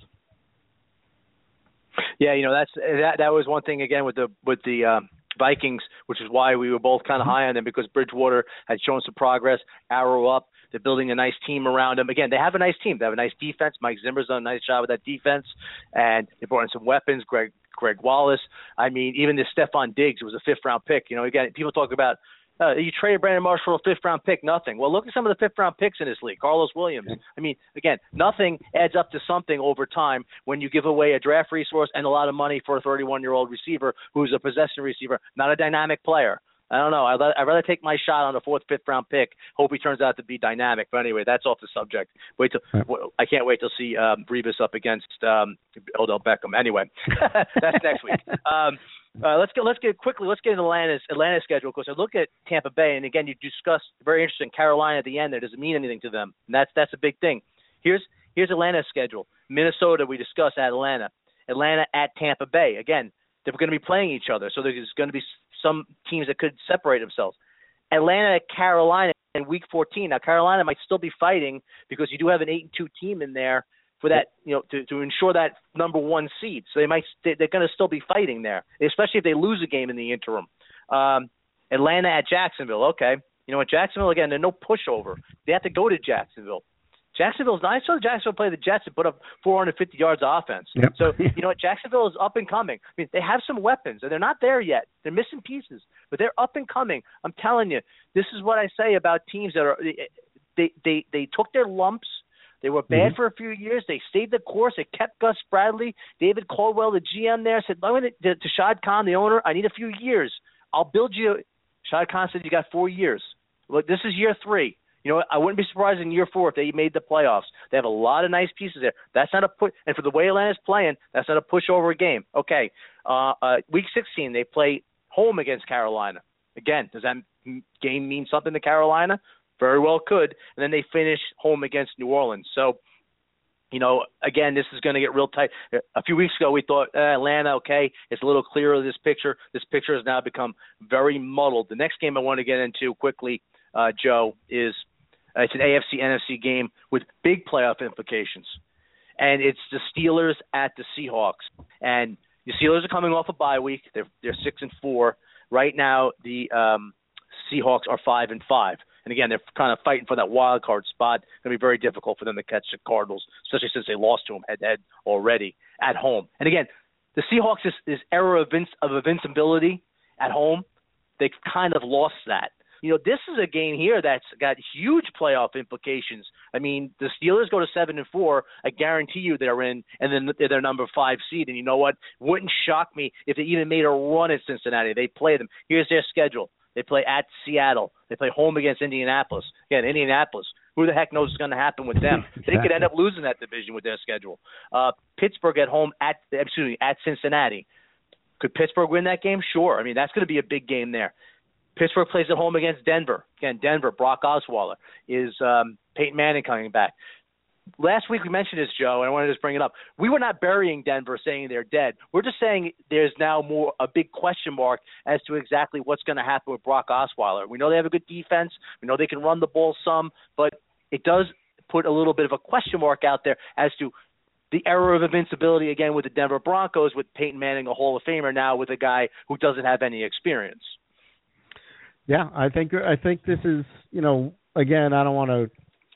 Yeah, you know, that's that. That was one thing again with the with the um, Vikings, which is why we were both kind of high on them, because Bridgewater had shown some progress, arrow up. They're building a nice team around them. Again, they have a nice team. They have a nice defense. Mike Zimmer's done a nice job with that defense, and they brought in some weapons. Greg Greg Wallace. I mean, even this Stephon Diggs, who was a fifth round pick. You know, again, people talk about. Uh, you traded Brandon Marshall for a fifth-round pick, nothing. Well, look at some of the fifth-round picks in this league. Carlos Williams. I mean, again, nothing adds up to something over time when you give away a draft resource and a lot of money for a thirty-one-year-old receiver who's a possession receiver, not a dynamic player. I don't know. I'd, I'd rather take my shot on a fourth, fifth-round pick. Hope he turns out to be dynamic. But anyway, that's off the subject. Wait till I can't wait to see um, Revis up against um, Odell Beckham. Anyway, that's next week. Um, Uh, let's get let's get quickly. Let's get into Atlanta's Atlanta schedule, because I look at Tampa Bay, and again, you discussed very interesting Carolina at the end. There doesn't mean anything to them, and that's that's a big thing. Here's here's Atlanta's schedule. Minnesota, we discussed at Atlanta. Atlanta at Tampa Bay. Again, they're going to be playing each other, so there's going to be some teams that could separate themselves. Atlanta at Carolina in Week fourteen. Now Carolina might still be fighting because you do have an eight and two team in there for that, you know, to, to ensure that number one seed. So they might, they're going to still be fighting there, especially if they lose a game in the interim. Um, Atlanta at Jacksonville. Okay. You know what, Jacksonville, again, they're no pushover. They have to go to Jacksonville. Jacksonville's nice. So Jacksonville play the Jets and put up four hundred fifty yards of offense. Yep. So, you know what, Jacksonville is up and coming. I mean, they have some weapons, and they're not there yet. They're missing pieces, but they're up and coming. I'm telling you, this is what I say about teams that are, they, they, they took their lumps. They were bad mm-hmm. for a few years. They stayed the course. They kept Gus Bradley. David Caldwell, the G M there, said, "I'm going to, to Shad Khan, the owner, I need a few years. I'll build you." Shad Khan said, "You got four years. Look, this is year three. You know what? I wouldn't be surprised in year four if they made the playoffs. They have a lot of nice pieces there. That's not a put. And for the way Atlanta's playing, that's not a pushover game. Okay, uh, uh, week sixteen, they play home against Carolina. Again, does that game mean something to Carolina? Very well could. And then they finish home against New Orleans. So, you know, again, this is going to get real tight. A few weeks ago, we thought uh, Atlanta, okay, it's a little clearer, this picture. This picture has now become very muddled. The next game I want to get into quickly, uh, Joe, is uh, it's an A F C N F C game with big playoff implications. And it's the Steelers at the Seahawks. And the Steelers are coming off a bye week. They're, they're six and four. Right now, the um, Seahawks are five and five. And again, they're kind of fighting for that wild card spot. It's going to be very difficult for them to catch the Cardinals, especially since they lost to them head-to-head already at home. And again, the Seahawks, this, this era of, invinci- of invincibility at home, they've kind of lost that. You know, this is a game here that's got huge playoff implications. I mean, the Steelers go to seven and four. I guarantee you they're in, and then they're their number five seed. And you know what? Wouldn't shock me if they even made a run at Cincinnati. They play them. Here's their schedule. They play at Seattle. They play home against Indianapolis. Again, Indianapolis. Who the heck knows what's going to happen with them? They could end up losing that division with their schedule. Uh, Pittsburgh at home at excuse me at Cincinnati. Could Pittsburgh win that game? Sure. I mean, that's going to be a big game there. Pittsburgh plays at home against Denver. Again, Denver. Brock Osweiler. Is um, Peyton Manning coming back? Last week we mentioned this, Joe, and I want to just bring it up. We were not burying Denver saying they're dead. We're just saying there's now more a big question mark as to exactly what's going to happen with Brock Osweiler. We know they have a good defense. We know they can run the ball some, but it does put a little bit of a question mark out there as to the era of invincibility again with the Denver Broncos, with Peyton Manning, a Hall of Famer, now with a guy who doesn't have any experience. Yeah, I think I think this is, you know, again, I don't want to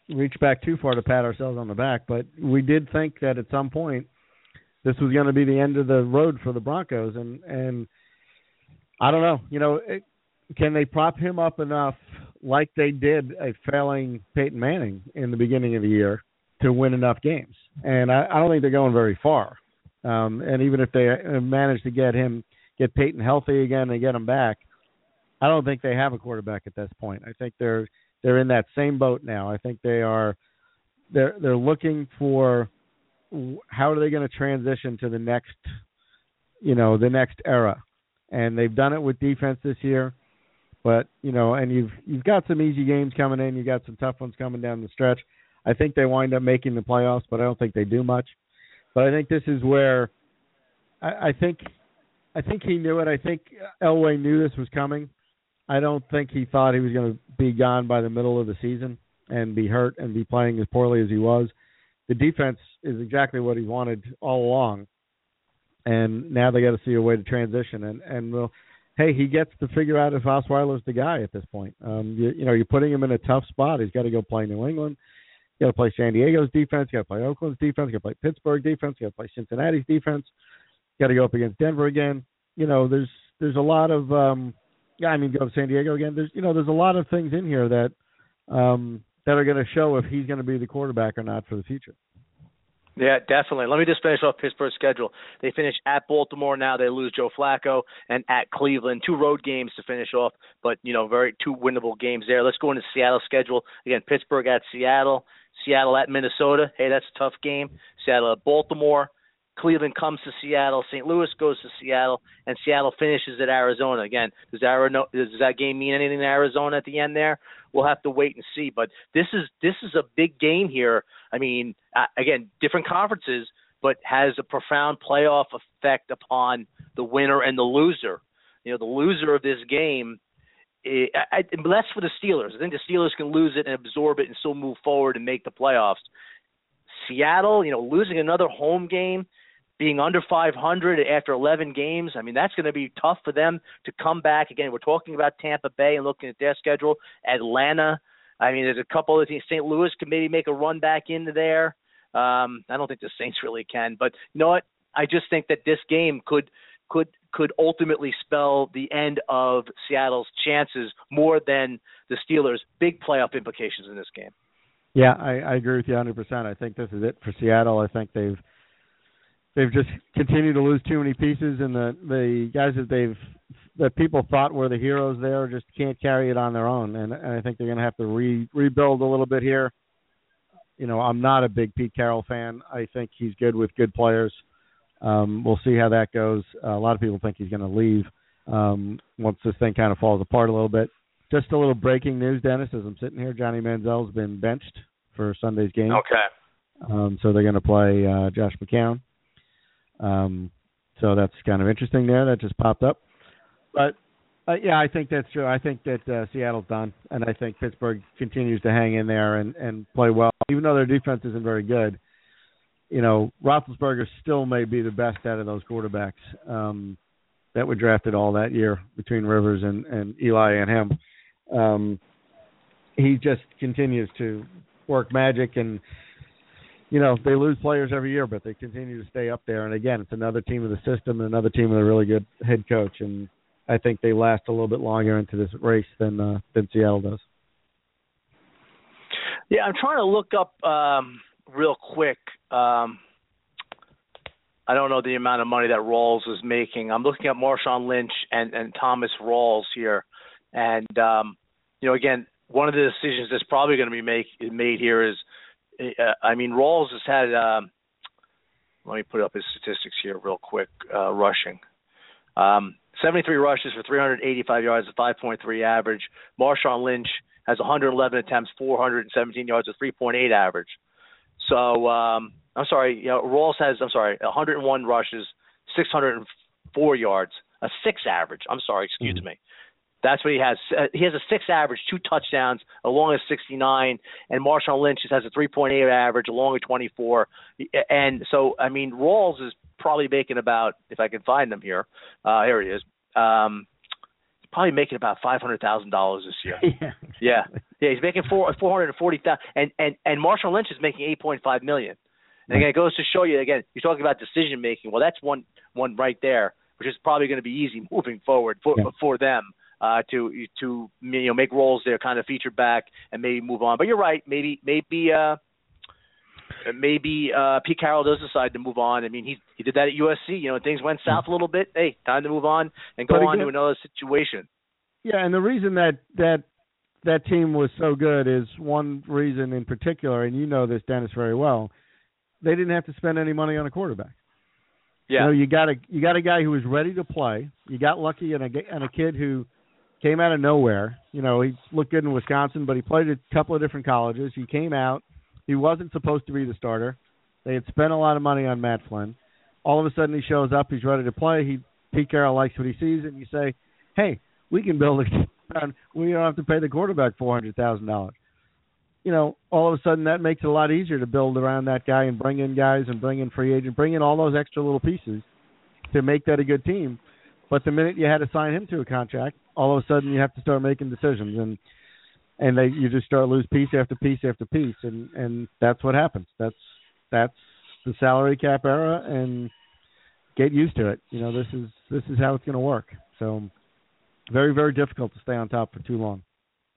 reach back too far to pat ourselves on the back, but we did think that at some point this was going to be the end of the road for the Broncos, and and I don't know, you know, it, can they prop him up enough like they did a failing Peyton Manning in the beginning of the year to win enough games? And I, I don't think they're going very far. Um, and even if they manage to get him, get Peyton healthy again and get him back, I don't think they have a quarterback at this point. I think they're they're in that same boat now. I think they are they're they're looking for how are they going to transition to the next, you know, the next era. And they've done it with defense this year. But, you know, and you've you've got some easy games coming in. You've got some tough ones coming down the stretch. I think they wind up making the playoffs, but I don't think they do much. But I think this is where I, I think I think he knew it. I think Elway knew this was coming. I don't think he thought he was going to be gone by the middle of the season and be hurt and be playing as poorly as he was. The defense is exactly what he wanted all along. And now they got to see a way to transition. And, and well, hey, he gets to figure out if Osweiler's the guy at this point. Um, you, you know, you're putting him in a tough spot. He's got to go play New England. He's got to play San Diego's defense. He's got to play Oakland's defense. He's got to play Pittsburgh defense. He's got to play Cincinnati's defense. He's got to go up against Denver again. You know, there's there's a lot of um, yeah, I mean, go to San Diego again. There's you know, there's a lot of things in here that um, that are going to show if he's going to be the quarterback or not for the future. Yeah, definitely. Let me just finish off Pittsburgh's schedule. They finish at Baltimore now. They lose Joe Flacco, and at Cleveland. Two road games to finish off, but, you know, very two winnable games there. Let's go into Seattle's schedule. Again, Pittsburgh at Seattle. Seattle at Minnesota. Hey, that's a tough game. Seattle at Baltimore. Cleveland comes to Seattle. Saint Louis goes to Seattle, and Seattle finishes at Arizona. Again, does, Arizona, does that game mean anything to Arizona at the end there? We'll have to wait and see. But this is this is a big game here. I mean, uh, again, different conferences, but has a profound playoff effect upon the winner and the loser. You know, the loser of this game, it, I, less for the Steelers. I think the Steelers can lose it and absorb it and still move forward and make the playoffs. Seattle, you know, losing another home game, being under five hundred after eleven games, I mean, that's going to be tough for them to come back. Again, we're talking about Tampa Bay and looking at their schedule. Atlanta, I mean, there's a couple of things. Saint Louis can maybe make a run back into there. Um, I don't think the Saints really can. But you know what? I just think that this game could could could ultimately spell the end of Seattle's chances more than the Steelers' big playoff implications in this game. Yeah, I, I agree with you one hundred percent. I think this is it for Seattle. I think they've They've just continued to lose too many pieces, and the, the guys that they've that people thought were the heroes there just can't carry it on their own. And, and I think they're going to have to re, rebuild a little bit here. You know, I'm not a big Pete Carroll fan. I think he's good with good players. Um, we'll see how that goes. Uh, a lot of people think he's going to leave um, once this thing kind of falls apart a little bit. Just a little breaking news, Dennis, as I'm sitting here. Johnny Manziel's been benched for Sunday's game. Okay. Um, so they're going to play uh, Josh McCown. Um, so that's kind of interesting there. That just popped up. But, uh, yeah, I think that's true. I think that uh, Seattle's done, and I think Pittsburgh continues to hang in there and, and play well. Even though their defense isn't very good, you know, Roethlisberger still may be the best out of those quarterbacks um, that were drafted all that year between Rivers and, and Eli and him. Um, he just continues to work magic, and you know, they lose players every year, but they continue to stay up there. And, again, it's another team of the system and another team with a really good head coach. And I think they last a little bit longer into this race than uh, than Seattle does. Yeah, I'm trying to look up um, real quick. Um, I don't know the amount of money that Rawls is making. I'm looking at Marshawn Lynch and, and Thomas Rawls here. And, um, you know, again, one of the decisions that's probably going to be make, made here is, Uh, I mean, Rawls has had, um, let me put up his statistics here real quick, uh, rushing. Um, seventy-three rushes for three hundred eighty-five yards, a five point three average. Marshawn Lynch has one hundred eleven attempts, four hundred seventeen yards, a three point eight average. So, um, I'm sorry, you know, Rawls has, I'm sorry, one hundred one rushes, six hundred four yards, a six average. I'm sorry, excuse mm-hmm. me. That's what he has. Uh, he has a six average, two touchdowns, along a sixty-nine, and Marshawn Lynch just has a three point eight average, along a twenty-four. And so, I mean, Rawls is probably making about, if I can find him here, uh, here he is, um, probably making about five hundred thousand dollars this year. Yeah. Yeah. Yeah, he's making four four hundred and forty thousand, and and and Marshawn Lynch is making eight point five million. And again, it goes to show you again. You're talking about decision making. Well, that's one one right there, which is probably going to be easy moving forward for yeah. for them uh, to to you know make roles there, kind of featured back, and maybe move on. But you're right. Maybe maybe uh, maybe uh, Pete Carroll does decide to move on. I mean, he he did that at U S C. You know, things went south a little bit. Hey, time to move on and go on to another situation. Yeah, and the reason that that that team was so good is one reason in particular, and you know this, Dennis, very well. They didn't have to spend any money on a quarterback. Yeah. You know, you got a you got a guy who was ready to play. You got lucky and a and a kid who came out of nowhere. You know, he looked good in Wisconsin, but he played at a couple of different colleges. He came out. He wasn't supposed to be the starter. They had spent a lot of money on Matt Flynn. All of a sudden, he shows up. He's ready to play. He Pete Carroll likes what he sees, and you say, "Hey, we can build a. We don't have to pay the quarterback four hundred thousand dollars." You know, all of a sudden that makes it a lot easier to build around that guy and bring in guys and bring in free agent, bring in all those extra little pieces to make that a good team. But the minute you had to sign him to a contract, all of a sudden you have to start making decisions, and and they you just start lose piece after piece after piece, and, and that's what happens. That's that's the salary cap era, and get used to it. You know, this is this is how it's going to work. So very very difficult to stay on top for too long.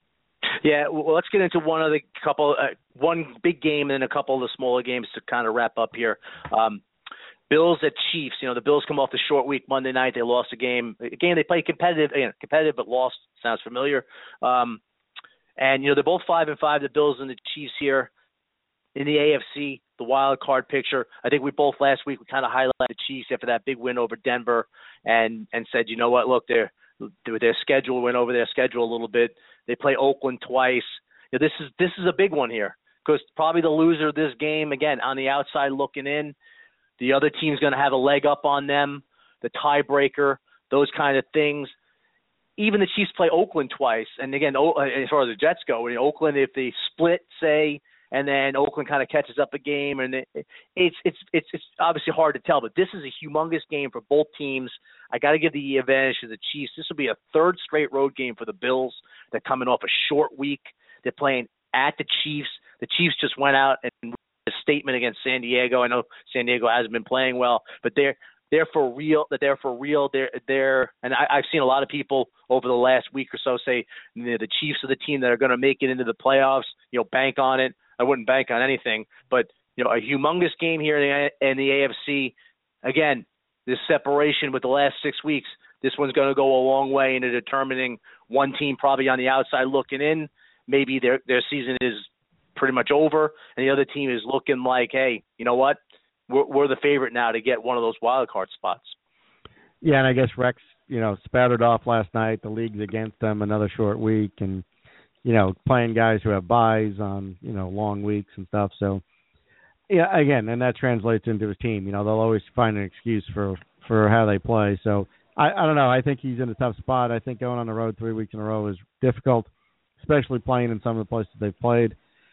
Yeah, well, let's get into one of the couple, uh, one big game and then a couple of the smaller games to kind of wrap up here. Um, Bills at Chiefs. You know, the Bills come off the short week Monday night. They lost a game. A game they played competitive, again, competitive but lost. Sounds familiar. Um, and you know, they're both five and five. The Bills and the Chiefs here in the A F C, the wild card picture. I think we both last week we kind of highlighted the Chiefs after that big win over Denver, and and said, you know what, look, they're their schedule went over their schedule a little bit. They play Oakland twice. You know, this is this is a big one here because probably the loser of this game, again, on the outside looking in, the other team's going to have a leg up on them, the tiebreaker, those kind of things. Even the Chiefs play Oakland twice. And, again, as far as the Jets go, in Oakland, if they split, say, and then Oakland kind of catches up a game, and it, it's it's it's it's obviously hard to tell. But this is a humongous game for both teams. I got to give the advantage to the Chiefs. This will be a third straight road game for the Bills. They're coming off a short week. They're playing at the Chiefs. The Chiefs just went out and a statement against San Diego. I know San Diego hasn't been playing well, but they're they're for real. That they're for real. They're they're and I, I've seen a lot of people over the last week or so say, you know, the Chiefs are the team that are going to make it into the playoffs. You know, bank on it. I wouldn't bank on anything, but you know, a humongous game here in the, in the A F C. Again, this separation with the last six weeks, this one's going to go a long way into determining one team probably on the outside looking in. Maybe their their season is pretty much over, and the other team is looking like, hey, you know what? We're, we're the favorite now to get one of those wild card spots. Yeah, and I guess Rex, you know, spattered off last night. The league's against them, another short week, and you know, playing guys who have buys on, you know, long weeks and stuff. So, yeah, again, and that translates into his team. You know, they'll always find an excuse for, for how they play. So, I, I don't know. I think he's in a tough spot. I think going on the road three weeks in a row is difficult, especially playing in some of the places they've played.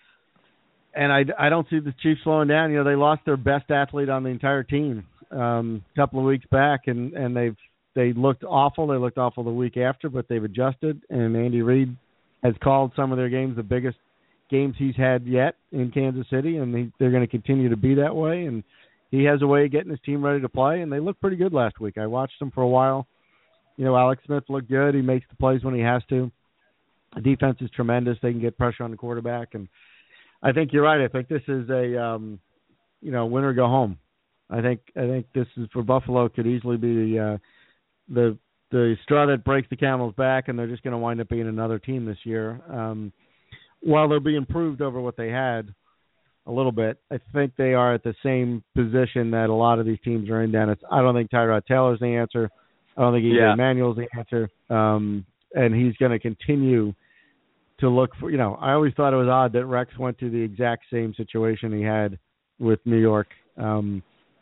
And I, I don't see the Chiefs slowing down. You know, they lost their best athlete on the entire team um, a couple of weeks back, and, and they've they looked awful. They looked awful the week after, but they've adjusted, and Andy Reid has called some of their games the biggest games he's had yet in Kansas City, and they, they're going to continue to be that way. And he has a way of getting his team ready to play, and they looked pretty good last week. I watched them for a while. You know, Alex Smith looked good. He makes the plays when he has to. The defense is tremendous. They can get pressure on the quarterback, and I think you're right. I think this is a, um, you know, win or go home. I think I think this is for Buffalo could easily be the uh, the the straw that breaks the camel's back, and they're just going to wind up being another team this year. Um, while they'll be improved over what they had a little bit, I think they are at the same position that a lot of these teams are in. Dennis, I don't think Tyrod Taylor's the answer. I don't think E J yeah. Manuel's the answer. Um, and he's going to continue to look for, you know, I always thought it was odd that Rex went to the exact same situation he had with New York. Um,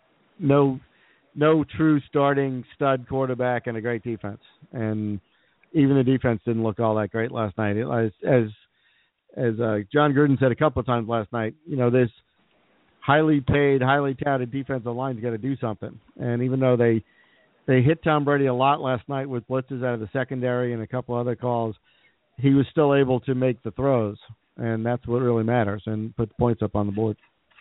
no No true starting stud quarterback and a great defense, and even the defense didn't look all that great last night. It, as as as uh, John Gruden said a couple of times last night, you know, this highly paid, highly touted defensive line's got to do something. And even though they they hit Tom Brady a lot last night with blitzes out of the secondary and a couple other calls, he was still able to make the throws, and that's what really matters, and put the points up on the board.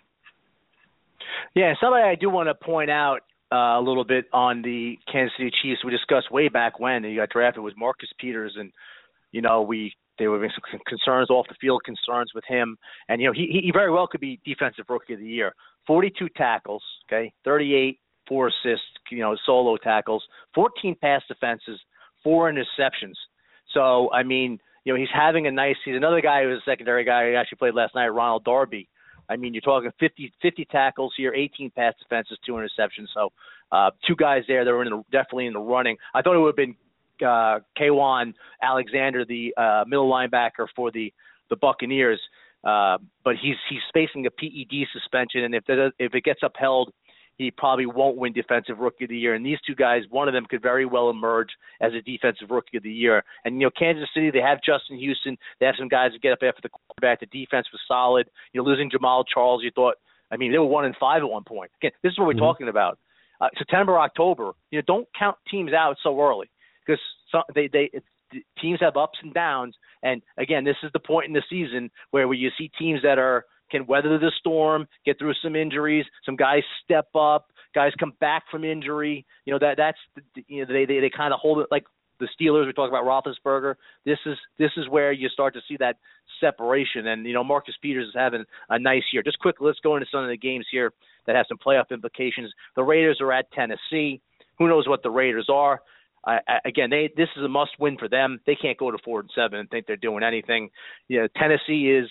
Yeah, somebody I do want to point out uh, a little bit on the Kansas City Chiefs we discussed way back when he got drafted was Marcus Peters, and you know we there were some concerns off the field, concerns with him, and you know he he very well could be Defensive Rookie of the Year. forty-two tackles, okay, thirty-eight, four assists, you know, solo tackles, fourteen pass defenses, four interceptions. So I mean, you know, he's having a nice season. Another guy who was a secondary guy who actually played last night, Ronald Darby. I mean, you're talking fifty, fifty tackles here, eighteen pass defenses, two interceptions. So uh, two guys there that were in the, definitely in the running. I thought it would have been uh, K'Wan Alexander, the uh, middle linebacker for the, the Buccaneers. Uh, but he's he's facing a P E D suspension, and if that, if it gets upheld, he probably won't win Defensive Rookie of the Year. And these two guys, one of them could very well emerge as a Defensive Rookie of the Year. And, you know, Kansas City, they have Justin Houston. They have some guys that get up after the quarterback. The defense was solid. You know, losing Jamal Charles, you thought, I mean, they were one and five at one point. Again, this is what we're mm-hmm. talking about. Uh, September, October, you know, don't count teams out so early because so, they, they it's, teams have ups and downs. And, again, this is the point in the season where you see teams that are can weather the storm, get through some injuries, some guys step up, guys come back from injury. You know, that that's, you know, they, they, they kind of hold it like the Steelers. We talk about Roethlisberger. This is this is where you start to see that separation. And, you know, Marcus Peters is having a nice year. Just quickly, let's go into some of the games here that have some playoff implications. The Raiders are at Tennessee. Who knows what the Raiders are? Uh, again, they this is a must-win for them. They can't go to four and seven and think they're doing anything. You know, Tennessee is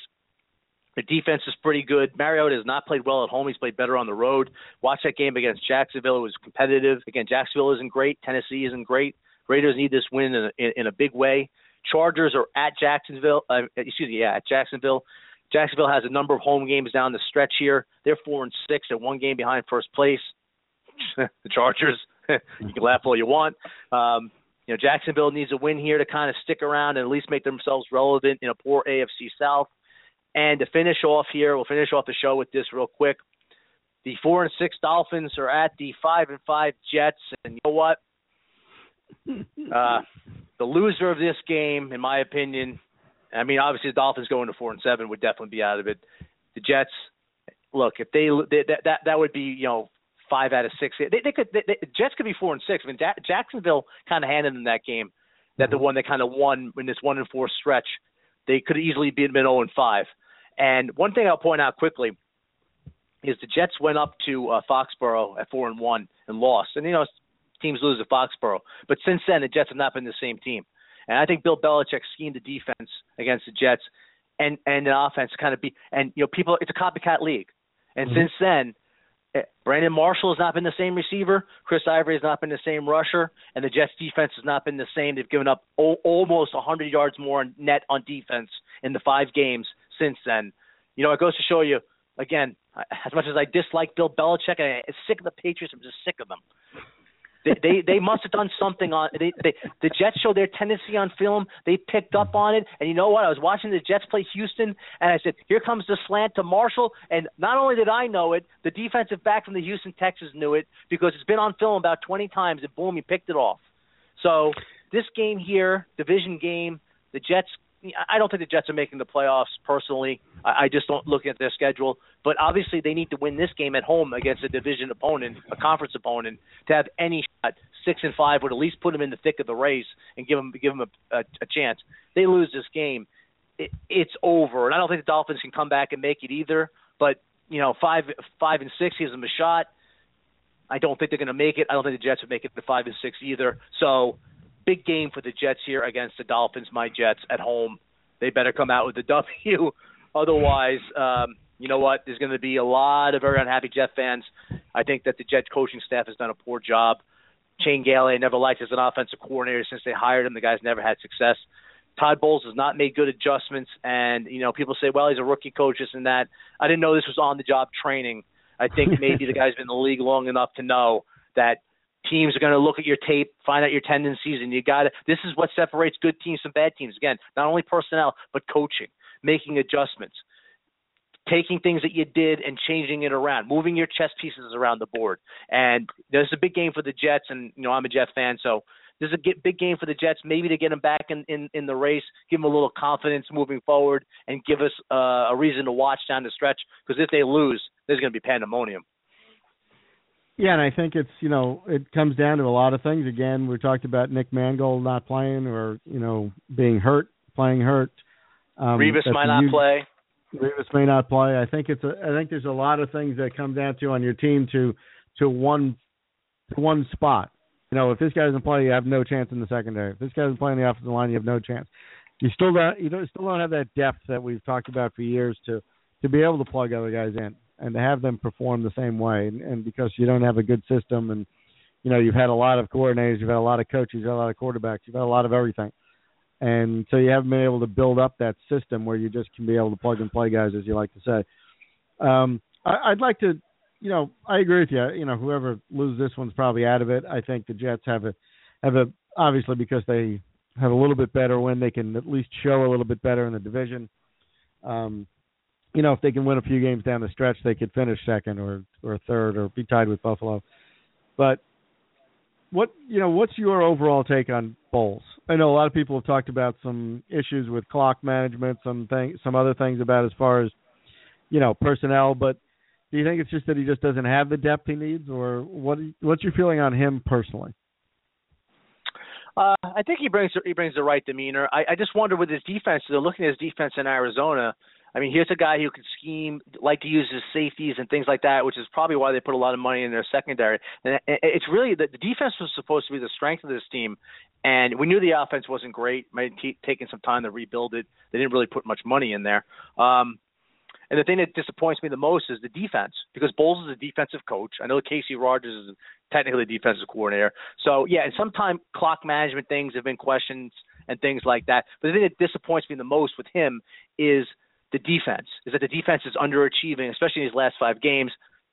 the defense is pretty good. Mariota has not played well at home. He's played better on the road. Watch that game against Jacksonville. It was competitive. Again, Jacksonville isn't great. Tennessee isn't great. Raiders need this win in a, in, in a big way. Chargers are at Jacksonville. Uh, excuse me, yeah, at Jacksonville. Jacksonville has a number of home games down the stretch here. They're four and six. They're one game behind first place. The Chargers. You can laugh all you want. Um, you know, Jacksonville needs a win here to kind of stick around and at least make themselves relevant in a poor A F C South. And to finish off here, we'll finish off the show with this real quick. The four and six Dolphins are at the five and five Jets, and you know what? Uh, the loser of this game, in my opinion, I mean, obviously the Dolphins going to four and seven would definitely be out of it. The Jets, look, if they, they that that that would be you know five out of six. They, they could they, they, Jets could be four and six. I mean, ja- Jacksonville kind of handed them that game, that the one that kind of won in this one and four stretch. They could easily be been zero and five. And one thing I'll point out quickly is the Jets went up to uh, Foxborough at four and one and lost. And you know, teams lose to Foxborough, but since then the Jets have not been the same team. And I think Bill Belichick schemed the defense against the Jets and and the offense kind of be. And you know, people, it's a copycat league. And mm-hmm. since then, Brandon Marshall has not been the same receiver. Chris Ivory has not been the same rusher. And the Jets defense has not been the same. They've given up o- almost one hundred yards more net on defense in the five games since then. You know, it goes to show you, again, as much as I dislike Bill Belichick, and I'm sick of the Patriots, I'm just sick of them. They they, they must have done something on they, they the Jets showed their tendency on film. They picked up on it, and you know what? I was watching the Jets play Houston, and I said, "Here comes the slant to Marshall." And not only did I know it, the defensive back from the Houston Texans knew it because it's been on film about twenty times, and boom, he picked it off. So this game here, division game, the Jets. I don't think the Jets are making the playoffs personally. I just don't look at their schedule. But obviously they need to win this game at home against a division opponent, a conference opponent, to have any shot. Six and five would at least put them in the thick of the race and give them give them a, a, a chance. They lose this game, it, it's over. And I don't think the Dolphins can come back and make it either. But you know, five five and six gives them a shot. I don't think they're going to make it. I don't think the Jets would make it to five and six either. So. Big game for the Jets here against the Dolphins, my Jets, at home. They better come out with a W. Otherwise, um, you know what? There's going to be a lot of very unhappy Jet fans. I think that the Jets coaching staff has done a poor job. Shane Gailey, I never liked as an offensive coordinator since they hired him. The guy's never had success. Todd Bowles has not made good adjustments. And, you know, people say, well, he's a rookie coach, this and that. I didn't know this was on-the-job training. I think maybe the guy's been in the league long enough to know that teams are going to look at your tape, find out your tendencies, and you got to. This is what separates good teams from bad teams. Again, not only personnel, but coaching, making adjustments, taking things that you did and changing it around, moving your chess pieces around the board. And there's a big game for the Jets, and you know I'm a Jet fan, so This is a big game for the Jets, maybe to get them back in, in, in the race, give them a little confidence moving forward, and give us uh, a reason to watch down the stretch. Because if they lose, there's going to be pandemonium. Yeah, and I think it's, you know, it comes down to a lot of things. Again, we talked about Nick Mangold not playing or, you know, being hurt, playing hurt. Um, Revis might not huge, play. Revis may not play. I think it's a, I think there's a lot of things that come down to on your team to to one to one spot. You know, if this guy doesn't play, you have no chance in the secondary. If this guy doesn't play in the offensive line, you have no chance. You still don't you don't still don't have that depth that we've talked about for years to to be able to plug other guys in and to have them perform the same way. And, and because you don't have a good system, and you know, you've had a lot of coordinators, you've had a lot of coaches, you've had a lot of quarterbacks, you've had a lot of everything. And so you haven't been able to build up that system where you just can be able to plug and play guys, as you like to say. Um, I, I'd like to, you know, I agree with you. You know, whoever loses this one's probably out of it. I think the Jets have a, have a, obviously because they have a little bit better win, they can at least show a little bit better in the division. Um, you know, if they can win a few games down the stretch, they could finish second or, or third or be tied with Buffalo. But what, you know, what's your overall take on Bowles? I know a lot of people have talked about some issues with clock management, some thing, some other things about as far as, you know, personnel, but do you think it's just that he just doesn't have the depth he needs, or what? What's your feeling on him personally? Uh, I think he brings he brings the right demeanor. I, I just wonder with his defense, they're looking at his defense in Arizona. I mean, here's a guy who can scheme, like to use his safeties and things like that, which is probably why they put a lot of money in their secondary. And it's really the, the defense was supposed to be the strength of this team, and we knew the offense wasn't great. Might keep taking some time to rebuild it. They didn't really put much money in there. Um, and the thing that disappoints me the most is the defense, because Bowles is a defensive coach. I know Casey Rogers is technically a defensive coordinator. So, yeah, and sometimes clock management things have been questions and things like that. But the thing that disappoints me the most with him is the defense, is that the defense is underachieving, especially in these last five games.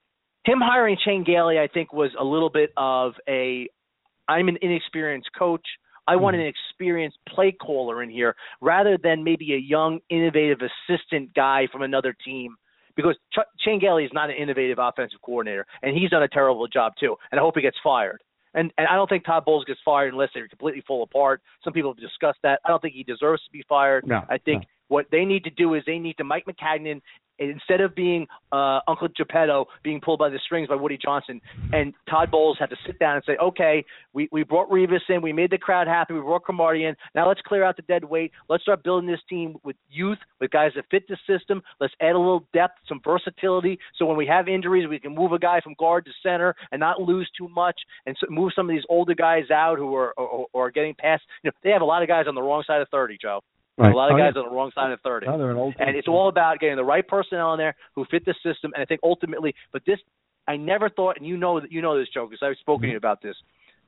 Him hiring Shane Gailey, I think, was a little bit of a, I'm an inexperienced coach. I want an experienced play caller in here rather than maybe a young, innovative assistant guy from another team, because Ch- Shane Gailey is not an innovative offensive coordinator, and he's done a terrible job too, and I hope he gets fired. And and I don't think Todd Bowles gets fired unless they're completely fall apart. Some people have discussed that. I don't think he deserves to be fired. No, I think no. What they need to do is they need to Mike Maccagnan, instead of being uh, Uncle Geppetto being pulled by the strings by Woody Johnson, and Todd Bowles have to sit down and say, okay, we, we brought Revis in, we made the crowd happy, we brought Cromartie in, now let's clear out the dead weight, let's start building this team with youth, with guys that fit the system, let's add a little depth, some versatility, so when we have injuries, we can move a guy from guard to center and not lose too much, and so move some of these older guys out who are or, or are getting past. You know, they have a lot of guys on the wrong side of thirty, Joe. Right. A lot of guys oh, yeah. on the wrong side of thirty. Oh, they're an old and it's all about getting the right personnel in there who fit the system. And I think ultimately, but this, I never thought, and you know that you know this, Joe, because I've spoken mm-hmm. to you about this.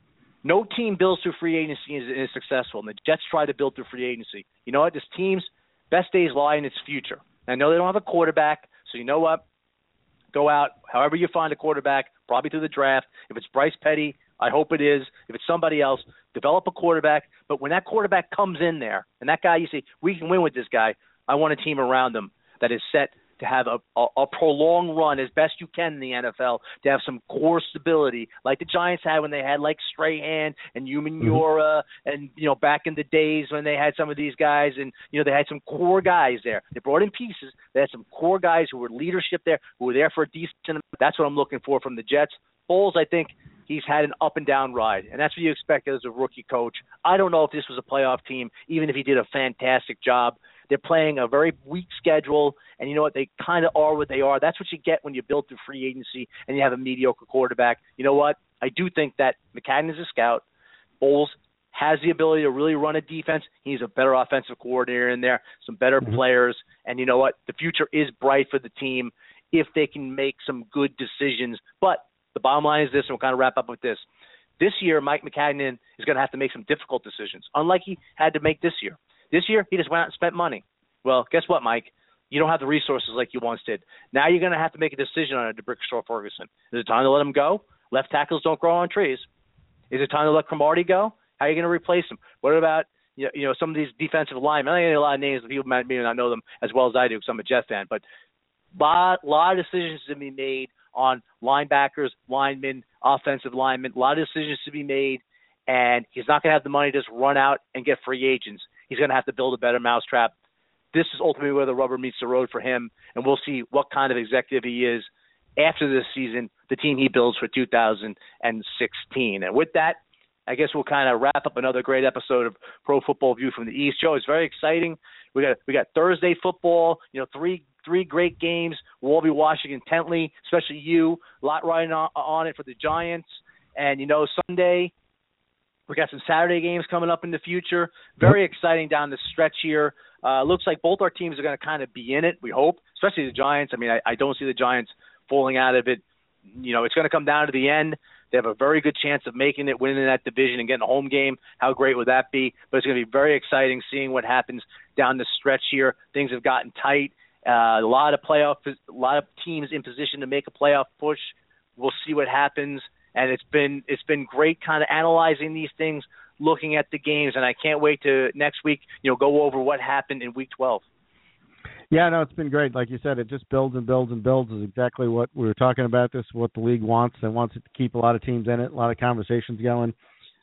No team builds through free agency is, is successful, and the Jets try to build through free agency. You know what? This team's best days lie in its future. I know they don't have a quarterback, so you know what? Go out, however you find a quarterback, probably through the draft. If it's Bryce Petty, I hope it is. If it's somebody else, develop a quarterback. But when that quarterback comes in there, and that guy, you say, we can win with this guy, I want a team around them that is set to have a, a, a prolonged run as best you can in the N F L, to have some core stability like the Giants had when they had like Strahan and Umenyiora mm-hmm. and, you know, back in the days when they had some of these guys and, you know, they had some core guys there. They brought in pieces. They had some core guys who were leadership there, who were there for a decent amount. That's what I'm looking for from the Jets. Bowles, I think, he's had an up-and-down ride, and that's what you expect as a rookie coach. I don't know if this was a playoff team, even if he did a fantastic job. They're playing a very weak schedule, and you know what? They kind of are what they are. That's what you get when you build through free agency and you have a mediocre quarterback. You know what? I do think that Maccagnan is a scout. Bowles has the ability to really run a defense. He's a better offensive coordinator in there, some better mm-hmm. players, and you know what? The future is bright for the team if they can make some good decisions. But the bottom line is this, and we'll kind of wrap up with this. This year, Mike Maccagnan is going to have to make some difficult decisions, unlike he had to make this year. This year, he just went out and spent money. Well, guess what, Mike? You don't have the resources like you once did. Now you're going to have to make a decision on a DeBrickstraw Ferguson. Is it time to let him go? Left tackles don't grow on trees. Is it time to let Cromartie go? How are you going to replace him? What about you know, you know some of these defensive linemen? I know a lot of names, people might not know them as well as I do because I'm a Jet fan, but a lot, lot of decisions to be made on linebackers, linemen, offensive linemen, a lot of decisions to be made. and he's not going to have the money to just run out and get free agents. He's going to have to build a better mousetrap. This is ultimately where the rubber meets the road for him, and we'll see what kind of executive he is after this season, the team he builds for two thousand sixteen. And with that, I guess we'll kind of wrap up another great episode of Pro Football View from the East. Joe, it's very exciting. We got we got Thursday football, you know, three three great games. We'll all be watching intently, especially you. A lot riding on, on it for the Giants. And, you know, Sunday, we got some Saturday games coming up in the future. Very exciting down the stretch here. Uh, looks like both our teams are going to kind of be in it, we hope, especially the Giants. I mean, I, I don't see the Giants falling out of it. You know, it's going to come down to the end. They have a very good chance of making it, winning that division and getting a home game. How great would that be? But it's going to be very exciting seeing what happens down the stretch here. Things have gotten tight. Uh, a lot of playoff, a lot of teams in position to make a playoff push. We'll see what happens. And it's been it's been great kind of analyzing these things, looking at the games, and I can't wait to next week, you know, go over what happened in week twelve. Yeah, no, it's been great. Like you said, it just builds and builds and builds is exactly what we were talking about. This is what the league wants and wants it to keep a lot of teams in it, a lot of conversations going.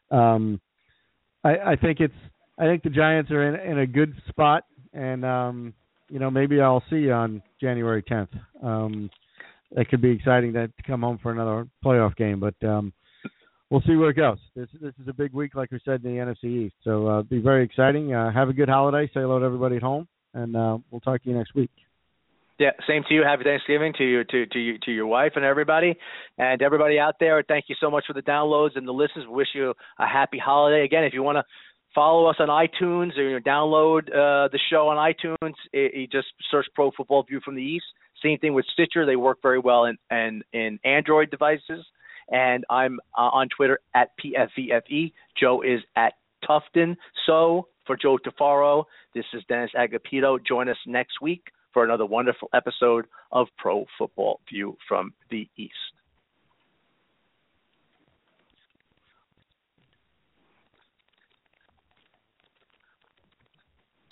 Um, I, I think it's I think the Giants are in, in a good spot, and um, you know, maybe I'll see you on January tenth. Um, It could be exciting to, to come home for another playoff game, but um, we'll see where it goes. This this is a big week, like we said, in the N F C East, so uh, it'll be very exciting. Uh, have a good holiday. Say hello to everybody at home, and uh, we'll talk to you next week. Yeah, same to you. Happy Thanksgiving to you, to to you, to your wife and everybody, and everybody out there. Thank you so much for the downloads and the listens. We wish you a happy holiday. Again, if you want to follow us on iTunes or you know, download uh, the show on iTunes, it, you just search Pro Football View from the East. Same thing with Stitcher. They work very well in, in, in Android devices. And I'm uh, on Twitter at P F V F E. Joe is at Tufton. So for Joe Tafaro, this is Dennis Agapito. Join us next week for another wonderful episode of Pro Football View from the East.